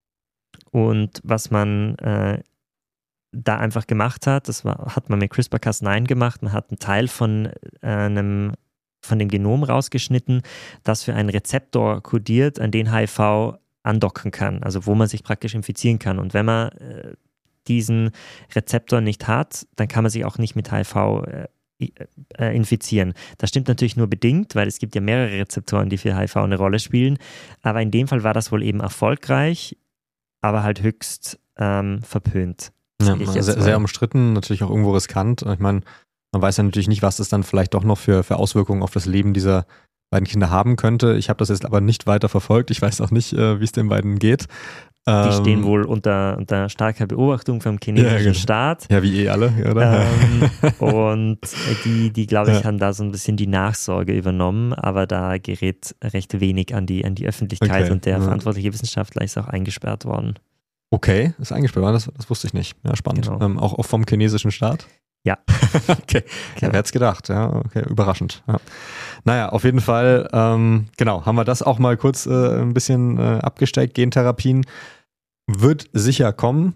Und was man äh, da einfach gemacht hat, das war, hat man mit CRISPR Cas neun gemacht. Man hat einen Teil von, äh, einem, von dem Genom rausgeschnitten, das für einen Rezeptor kodiert, an den H I V andocken kann, also wo man sich praktisch infizieren kann. Und wenn man äh, diesen Rezeptor nicht hat, dann kann man sich auch nicht mit H I V äh, äh, infizieren. Das stimmt natürlich nur bedingt, weil es gibt ja mehrere Rezeptoren, die für H I V eine Rolle spielen. Aber in dem Fall war das wohl eben erfolgreich, aber halt höchst ähm, verpönt. Ja, sehr, sehr umstritten, natürlich auch irgendwo riskant. Ich meine, man weiß ja natürlich nicht, was das dann vielleicht doch noch für, für Auswirkungen auf das Leben dieser beiden Kinder haben könnte. Ich habe das jetzt aber nicht weiter verfolgt. Ich weiß auch nicht, äh, wie es den beiden geht. Die stehen wohl unter, unter starker Beobachtung vom chinesischen ja, genau. Staat. Ja, wie eh alle, oder? Ähm, und die, die glaube ich, ja. haben da so ein bisschen die Nachsorge übernommen, aber da gerät recht wenig an die, an die Öffentlichkeit, okay. und der ja. verantwortliche Wissenschaftler ist auch eingesperrt worden. Okay, ist eingesperrt worden, das, das wusste ich nicht. Ja, spannend. Genau. Ähm, auch, auch vom chinesischen Staat? Ja. Okay, genau. Wer hätte es gedacht, ja, okay, überraschend. Ja. Naja, auf jeden Fall, ähm, genau, haben wir das auch mal kurz äh, ein bisschen äh, abgesteckt. Gentherapien wird sicher kommen,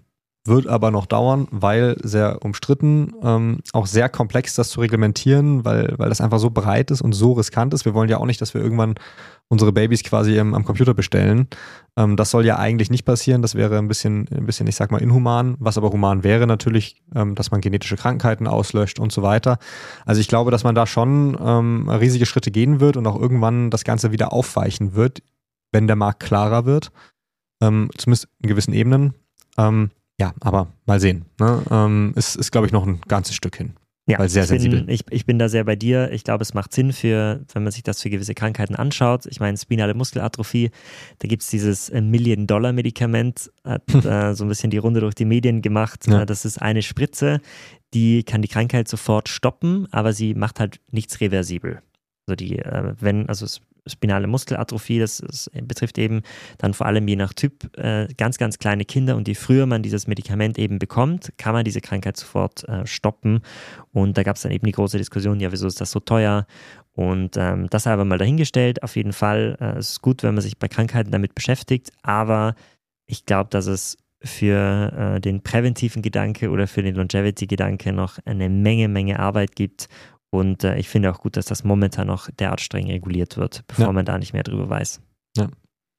wird aber noch dauern, weil sehr umstritten, ähm, auch sehr komplex, das zu reglementieren, weil, weil das einfach so breit ist und so riskant ist. Wir wollen ja auch nicht, dass wir irgendwann unsere Babys quasi im, am Computer bestellen. Ähm, das soll ja eigentlich nicht passieren. Das wäre ein bisschen, ein bisschen, ich sag mal, inhuman. Was aber human wäre natürlich, ähm, dass man genetische Krankheiten auslöscht und so weiter. Also ich glaube, dass man da schon ähm, riesige Schritte gehen wird und auch irgendwann das Ganze wieder aufweichen wird, wenn der Markt klarer wird. Ähm, zumindest in gewissen Ebenen. Ähm, Ja, aber mal sehen. Ne? Ähm, es ist, glaube ich, noch ein ganzes Stück hin. Ja, weil sehr ich, bin, sensibel. ich, ich bin da sehr bei dir. Ich glaube, es macht Sinn, für, wenn man sich das für gewisse Krankheiten anschaut. Ich meine, spinale Muskelatrophie, da gibt es dieses Million-Dollar-Medikament, hat äh, so ein bisschen die Runde durch die Medien gemacht. Ja. Das ist eine Spritze, die kann die Krankheit sofort stoppen, aber sie macht halt nichts reversibel. Also die, äh, wenn, also es spinale Muskelatrophie, das, das betrifft eben dann vor allem je nach Typ äh, ganz, ganz kleine Kinder und je früher man dieses Medikament eben bekommt, kann man diese Krankheit sofort äh, stoppen und da gab es dann eben die große Diskussion, ja wieso ist das so teuer und ähm, das aber mal dahingestellt, auf jeden Fall äh, es ist gut, wenn man sich bei Krankheiten damit beschäftigt, aber ich glaube, dass es für äh, den präventiven Gedanke oder für den Longevity-Gedanke noch eine Menge, Menge Arbeit gibt. Und äh, ich finde auch gut, dass das momentan noch derart streng reguliert wird, bevor ja. man da nicht mehr drüber weiß. Ja.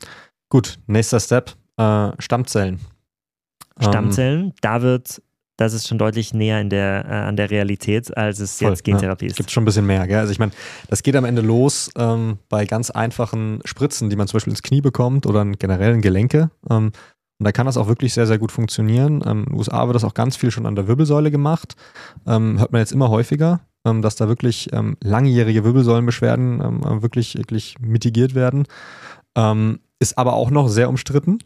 Gut, nächster Step, äh, Stammzellen. Stammzellen, ähm, da wird, das ist schon deutlich näher in der, äh, an der Realität, als es voll, jetzt Gentherapie ja. ist. Es gibt schon ein bisschen mehr, gell? Also ich meine, das geht am Ende los ähm, bei ganz einfachen Spritzen, die man zum Beispiel ins Knie bekommt oder in generellen Gelenke. Ähm, Und da kann das auch wirklich sehr, sehr gut funktionieren. Ähm, in den U S A wird das auch ganz viel schon an der Wirbelsäule gemacht. Ähm, hört man jetzt immer häufiger, ähm, dass da wirklich ähm, langjährige Wirbelsäulenbeschwerden ähm, wirklich, wirklich mitigiert werden. Ähm, ist aber auch noch sehr umstritten.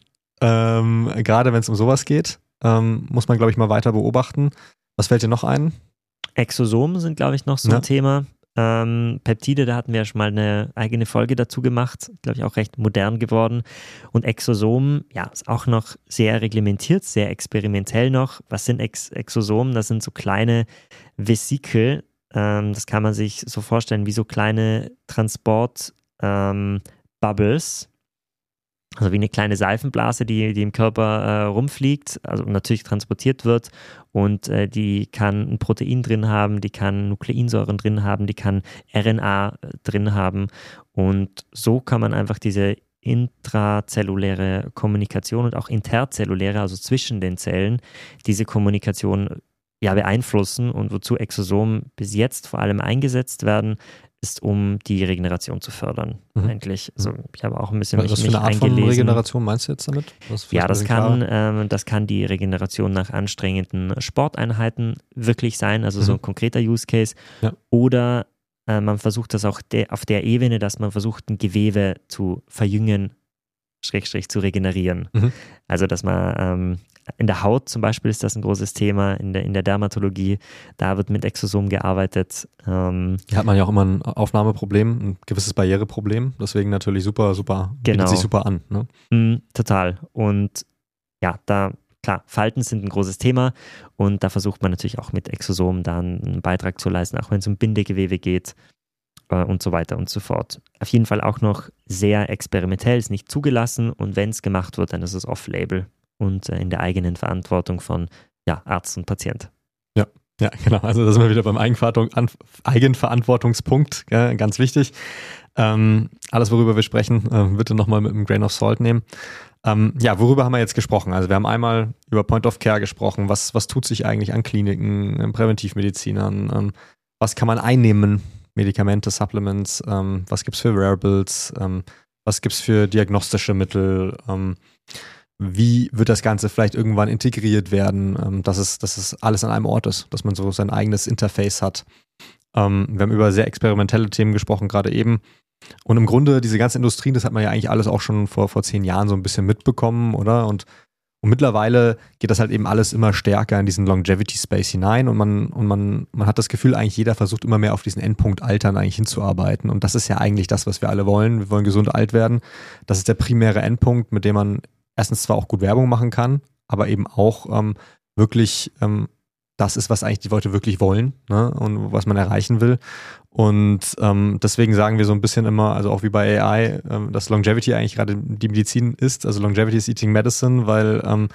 Ähm, gerade wenn es um sowas geht, ähm, muss man, glaube ich, mal weiter beobachten. Was fällt dir noch ein? Exosomen sind, glaube ich, noch so ja. ein Thema. Ähm, Peptide, da hatten wir ja schon mal eine eigene Folge dazu gemacht, glaube ich auch recht modern geworden. Und Exosomen, ja, ist auch noch sehr reglementiert, sehr experimentell noch. Was sind Ex- Exosomen? Das sind so kleine Vesikel, ähm, das kann man sich so vorstellen wie so kleine Transport-Bubbles, ähm, also wie eine kleine Seifenblase, die, die im Körper äh, rumfliegt, also natürlich transportiert wird und äh, die kann ein Protein drin haben, die kann Nukleinsäuren drin haben, die kann R N A drin haben und so kann man einfach diese intrazelluläre Kommunikation und auch interzelluläre, also zwischen den Zellen, diese Kommunikation ja beeinflussen und wozu Exosomen bis jetzt vor allem eingesetzt werden, ist, um die Regeneration zu fördern, mhm. eigentlich. Also ich habe auch ein bisschen Was mich, für eine Art eingelesen. von Regeneration meinst du jetzt damit? Ja, das kann, ähm, das kann die Regeneration nach anstrengenden Sporteinheiten wirklich sein, also mhm. so ein konkreter Use Case. Ja. Oder äh, man versucht das auch de- auf der Ebene, dass man versucht, ein Gewebe zu verjüngen, Schrägstrich zu regenerieren. Mhm. Also, dass man ähm, in der Haut zum Beispiel ist das ein großes Thema, in der, in der Dermatologie, da wird mit Exosomen gearbeitet. Ähm, Hier hat man ja auch immer ein Aufnahmeproblem, ein gewisses Barriereproblem, deswegen natürlich super, super, genau. bietet sich super an. Ne? Mm, total. Und ja, da, klar, Falten sind ein großes Thema und da versucht man natürlich auch mit Exosomen da einen Beitrag zu leisten, auch wenn es um Bindegewebe geht äh, und so weiter und so fort. Auf jeden Fall auch noch sehr experimentell, ist nicht zugelassen und wenn es gemacht wird, dann ist es off-label und äh, in der eigenen Verantwortung von ja, Arzt und Patient. Ja, ja, genau. Also da sind wir wieder beim Eigenverantwortung, An, Eigenverantwortungspunkt, gell? Ganz wichtig. Ähm, alles, worüber wir sprechen, äh, bitte nochmal mit einem Grain of Salt nehmen. Ähm, ja, worüber haben wir jetzt gesprochen? Also wir haben einmal über Point of Care gesprochen. Was, was tut sich eigentlich an Kliniken, Präventivmedizinern? Ähm, was kann man einnehmen? Medikamente, Supplements? Ähm, was gibt es für Wearables? Ähm, was gibt es für diagnostische Mittel? Ähm, Wie wird das Ganze vielleicht irgendwann integriert werden, dass es, dass es alles an einem Ort ist, dass man so sein eigenes Interface hat. Ähm, wir haben über sehr experimentelle Themen gesprochen, gerade eben. Und im Grunde, diese ganze Industrie, das hat man ja eigentlich alles auch schon vor, vor zehn Jahren so ein bisschen mitbekommen, oder? Und, und mittlerweile geht das halt eben alles immer stärker in diesen Longevity-Space hinein und man, und man, man hat das Gefühl, eigentlich jeder versucht immer mehr auf diesen Endpunkt Altern eigentlich hinzuarbeiten. Und das ist ja eigentlich das, was wir alle wollen. Wir wollen gesund alt werden. Das ist der primäre Endpunkt, mit dem man erstens zwar auch gut Werbung machen kann, aber eben auch ähm, wirklich ähm, das ist, was eigentlich die Leute wirklich wollen, ne? Und was man erreichen will. Und ähm, deswegen sagen wir so ein bisschen immer, also auch wie bei A I, ähm, dass Longevity eigentlich gerade die Medizin ist. Also Longevity is eating medicine, weil ähm,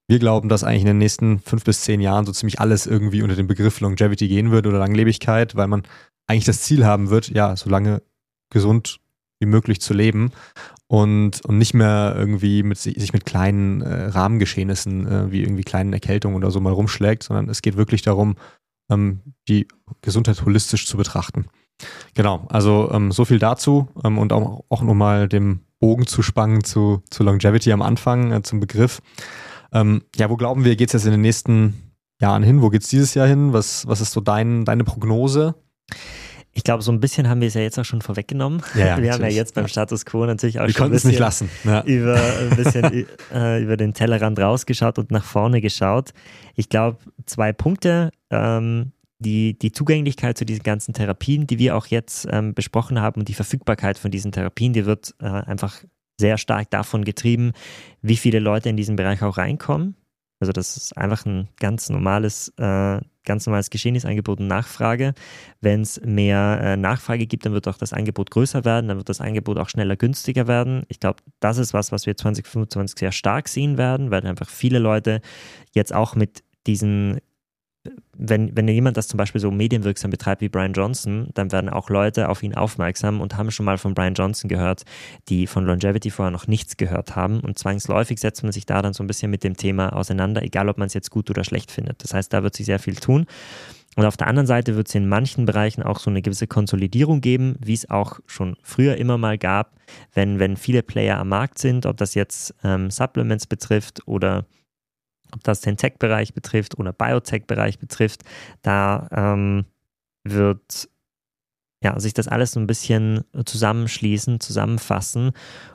wir glauben, dass eigentlich in den nächsten fünf bis zehn Jahren so ziemlich alles irgendwie unter den Begriff Longevity gehen wird oder Langlebigkeit, weil man eigentlich das Ziel haben wird, ja, so lange gesund wie möglich zu leben und, und nicht mehr irgendwie mit, sich mit kleinen äh, Rahmengeschehnissen äh, wie irgendwie kleinen Erkältungen oder so mal rumschlägt, sondern es geht wirklich darum, ähm, die Gesundheit holistisch zu betrachten. Genau, also ähm, so viel dazu ähm, und auch, auch nochmal dem Bogen zu spannen zu, zu Longevity am Anfang, äh, zum Begriff. Ähm, ja, wo glauben wir, geht es jetzt in den nächsten Jahren hin? Wo geht es dieses Jahr hin? Was, was ist so dein, deine Prognose? Ich glaube, so ein bisschen haben wir es ja jetzt auch schon vorweggenommen. Ja, ja, wir haben ja jetzt beim Status Quo natürlich auch wir schon ein bisschen bisschen, nicht lassen. Ja. über, ein bisschen äh, über den Tellerrand rausgeschaut und nach vorne geschaut. Ich glaube, zwei Punkte. Ähm, die, die Zugänglichkeit zu diesen ganzen Therapien, die wir auch jetzt ähm, besprochen haben und die Verfügbarkeit von diesen Therapien, die wird äh, einfach sehr stark davon getrieben, wie viele Leute in diesen Bereich auch reinkommen. Also das ist einfach ein ganz normales, äh, ganz normales Geschehnisangebot und Nachfrage. Wenn es mehr äh, Nachfrage gibt, dann wird auch das Angebot größer werden, dann wird das Angebot auch schneller günstiger werden. Ich glaube, das ist was, was wir zwanzig fünfundzwanzig sehr stark sehen werden, weil einfach viele Leute jetzt auch mit diesen Wenn, wenn jemand das zum Beispiel so medienwirksam betreibt wie Brian Johnson, dann werden auch Leute auf ihn aufmerksam und haben schon mal von Brian Johnson gehört, die von Longevity vorher noch nichts gehört haben, und zwangsläufig setzt man sich da dann so ein bisschen mit dem Thema auseinander, egal ob man es jetzt gut oder schlecht findet. Das heißt, da wird sich sehr viel tun. Und auf der anderen Seite wird es in manchen Bereichen auch so eine gewisse Konsolidierung geben, wie es auch schon früher immer mal gab, wenn, wenn viele Player am Markt sind, ob das jetzt ähm, Supplements betrifft oder ob das den Tech-Bereich betrifft oder Biotech-Bereich betrifft, da ähm, wird ja, sich das alles so ein bisschen zusammenschließen, zusammenfassen,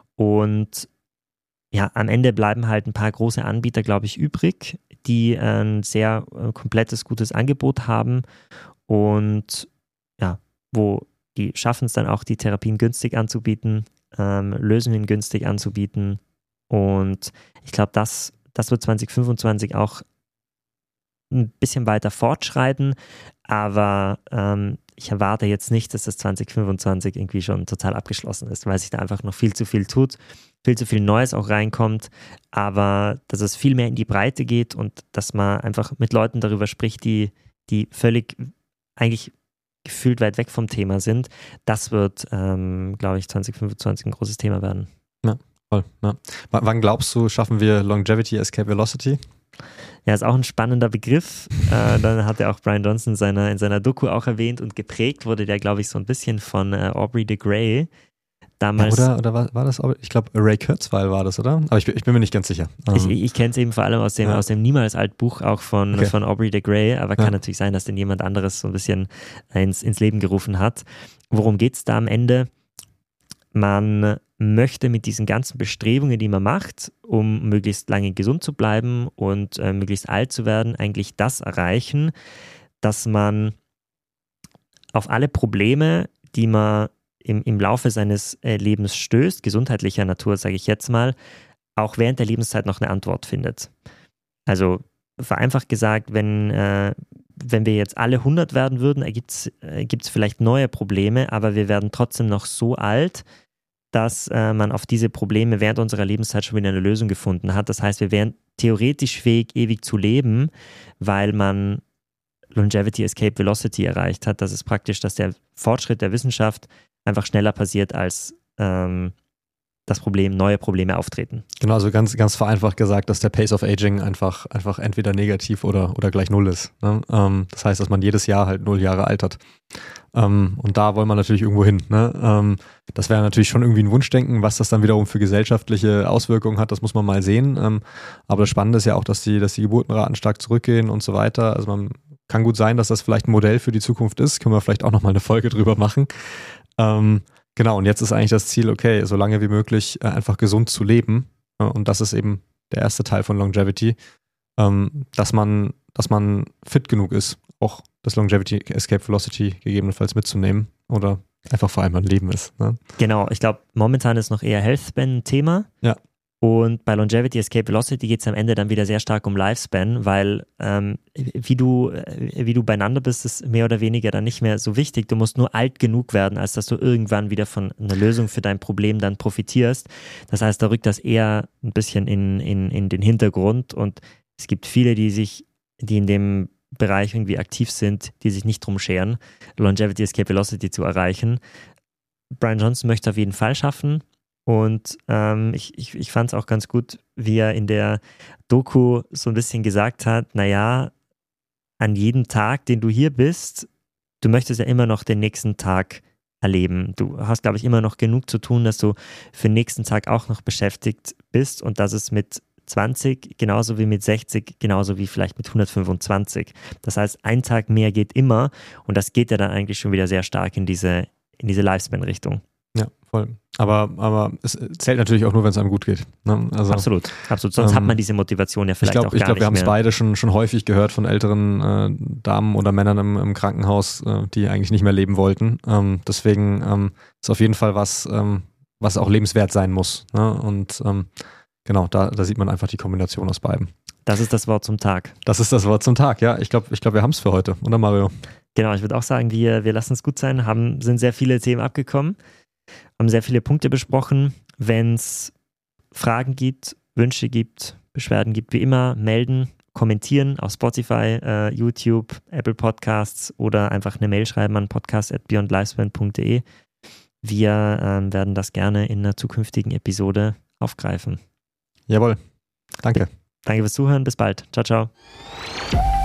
und ja, am Ende bleiben halt ein paar große Anbieter, glaube ich, übrig, die ein sehr äh, komplettes, gutes Angebot haben und ja, wo die schaffen es dann auch, die Therapien günstig anzubieten, ähm, Lösungen günstig anzubieten, und ich glaube, das Das wird zwanzig fünfundzwanzig auch ein bisschen weiter fortschreiten, aber ähm, ich erwarte jetzt nicht, dass das zwanzig fünfundzwanzig irgendwie schon total abgeschlossen ist, weil sich da einfach noch viel zu viel tut, viel zu viel Neues auch reinkommt, aber dass es viel mehr in die Breite geht und dass man einfach mit Leuten darüber spricht, die, die völlig eigentlich gefühlt weit weg vom Thema sind, das wird, ähm, glaube ich, zwanzig fünfundzwanzig ein großes Thema werden. Ja. Voll, ja. W- wann glaubst du, schaffen wir Longevity Escape Velocity? Ja, ist auch ein spannender Begriff. äh, dann hat er auch Brian Johnson in seiner, in seiner Doku auch erwähnt, und geprägt wurde der, glaube ich, so ein bisschen von äh, Aubrey de Grey. Damals, ja, oder oder war, war das, ich glaube, Ray Kurzweil war das, oder? Aber ich, ich bin mir nicht ganz sicher. Ich, ich kenne es eben vor allem aus dem, ja. aus dem Niemals-Altbuch auch von, okay. von Aubrey de Grey, aber kann ja. natürlich sein, dass den jemand anderes so ein bisschen ins, ins Leben gerufen hat. Worum geht es da am Ende? Man möchte mit diesen ganzen Bestrebungen, die man macht, um möglichst lange gesund zu bleiben und äh, möglichst alt zu werden, eigentlich das erreichen, dass man auf alle Probleme, die man im, im Laufe seines äh, Lebens stößt, gesundheitlicher Natur, sage ich jetzt mal, auch während der Lebenszeit noch eine Antwort findet. Also vereinfacht gesagt, wenn, äh, wenn wir jetzt alle hundert werden würden, gibt es äh, vielleicht neue Probleme, aber wir werden trotzdem noch so alt, dass äh, man auf diese Probleme während unserer Lebenszeit schon wieder eine Lösung gefunden hat. Das heißt, wir wären theoretisch fähig, ewig zu leben, weil man Longevity Escape Velocity erreicht hat. Das ist praktisch, dass der Fortschritt der Wissenschaft einfach schneller passiert, als ähm, das Problem, neue Probleme auftreten. Genau, also ganz, ganz vereinfacht gesagt, dass der Pace of Aging einfach, einfach entweder negativ oder, oder gleich null ist. Ne? Ähm, das heißt, dass man jedes Jahr halt null Jahre altert. Ähm, und da wollen wir natürlich irgendwo hin. Ne? Ähm, das wäre natürlich schon irgendwie ein Wunschdenken, was das dann wiederum für gesellschaftliche Auswirkungen hat, das muss man mal sehen. Ähm, aber das Spannende ist ja auch, dass die, dass die Geburtenraten stark zurückgehen und so weiter. Also man kann gut sein, dass das vielleicht ein Modell für die Zukunft ist. Können wir vielleicht auch nochmal eine Folge drüber machen. Ähm, Genau, und jetzt ist eigentlich das Ziel, okay, so lange wie möglich äh, einfach gesund zu leben. Äh, und das ist eben der erste Teil von Longevity, ähm, dass man, dass man fit genug ist, auch das Longevity Escape Velocity gegebenenfalls mitzunehmen oder einfach vor allem ein Leben ist. Ne? Genau, ich glaube, momentan ist noch eher Health Span ein Thema. Ja. Und bei Longevity Escape Velocity geht es am Ende dann wieder sehr stark um Lifespan, weil ähm, wie, du, wie du beieinander bist, ist mehr oder weniger dann nicht mehr so wichtig. Du musst nur alt genug werden, als dass du irgendwann wieder von einer Lösung für dein Problem dann profitierst. Das heißt, da rückt das eher ein bisschen in, in, in den Hintergrund und es gibt viele, die sich, die in dem Bereich irgendwie aktiv sind, die sich nicht drum scheren, Longevity Escape Velocity zu erreichen. Brian Johnson möchte es auf jeden Fall schaffen. Und ähm, ich, ich, ich fand es auch ganz gut, wie er in der Doku so ein bisschen gesagt hat, naja, an jedem Tag, den du hier bist, du möchtest ja immer noch den nächsten Tag erleben. Du hast, glaube ich, immer noch genug zu tun, dass du für den nächsten Tag auch noch beschäftigt bist und das ist mit zwanzig genauso wie mit sechzig, genauso wie vielleicht mit hundertfünfundzwanzig. Das heißt, ein Tag mehr geht immer und das geht ja dann eigentlich schon wieder sehr stark in diese, in diese Lifespan-Richtung. Ja, voll. Aber, aber es zählt natürlich auch nur, wenn es einem gut geht. Ne? Also, absolut, absolut. Sonst ähm, hat man diese Motivation ja vielleicht ich glaub, auch gar ich glaub, nicht wir haben es mehr. beide schon, schon häufig gehört von älteren äh, Damen oder Männern im, im Krankenhaus, äh, die eigentlich nicht mehr leben wollten. Ähm, deswegen ähm, ist auf jeden Fall was, ähm, was auch lebenswert sein muss. Ne? Und ähm, genau, da, da sieht man einfach die Kombination aus beiden. Das ist das Wort zum Tag. Das ist das Wort zum Tag, ja. Ich glaube, ich glaub, wir haben es für heute, oder Mario? Genau, ich würde auch sagen, wir, wir lassen es gut sein, haben, sind sehr viele Themen abgekommen, haben sehr viele Punkte besprochen. Wenn es Fragen gibt, Wünsche gibt, Beschwerden gibt, wie immer, melden, kommentieren auf Spotify, äh, YouTube, Apple Podcasts oder einfach eine Mail schreiben an podcast at beyond lifespan punkt de. Wir ähm, werden das gerne in einer zukünftigen Episode aufgreifen. Jawohl. Danke. Danke fürs Zuhören. Bis bald. Ciao, ciao.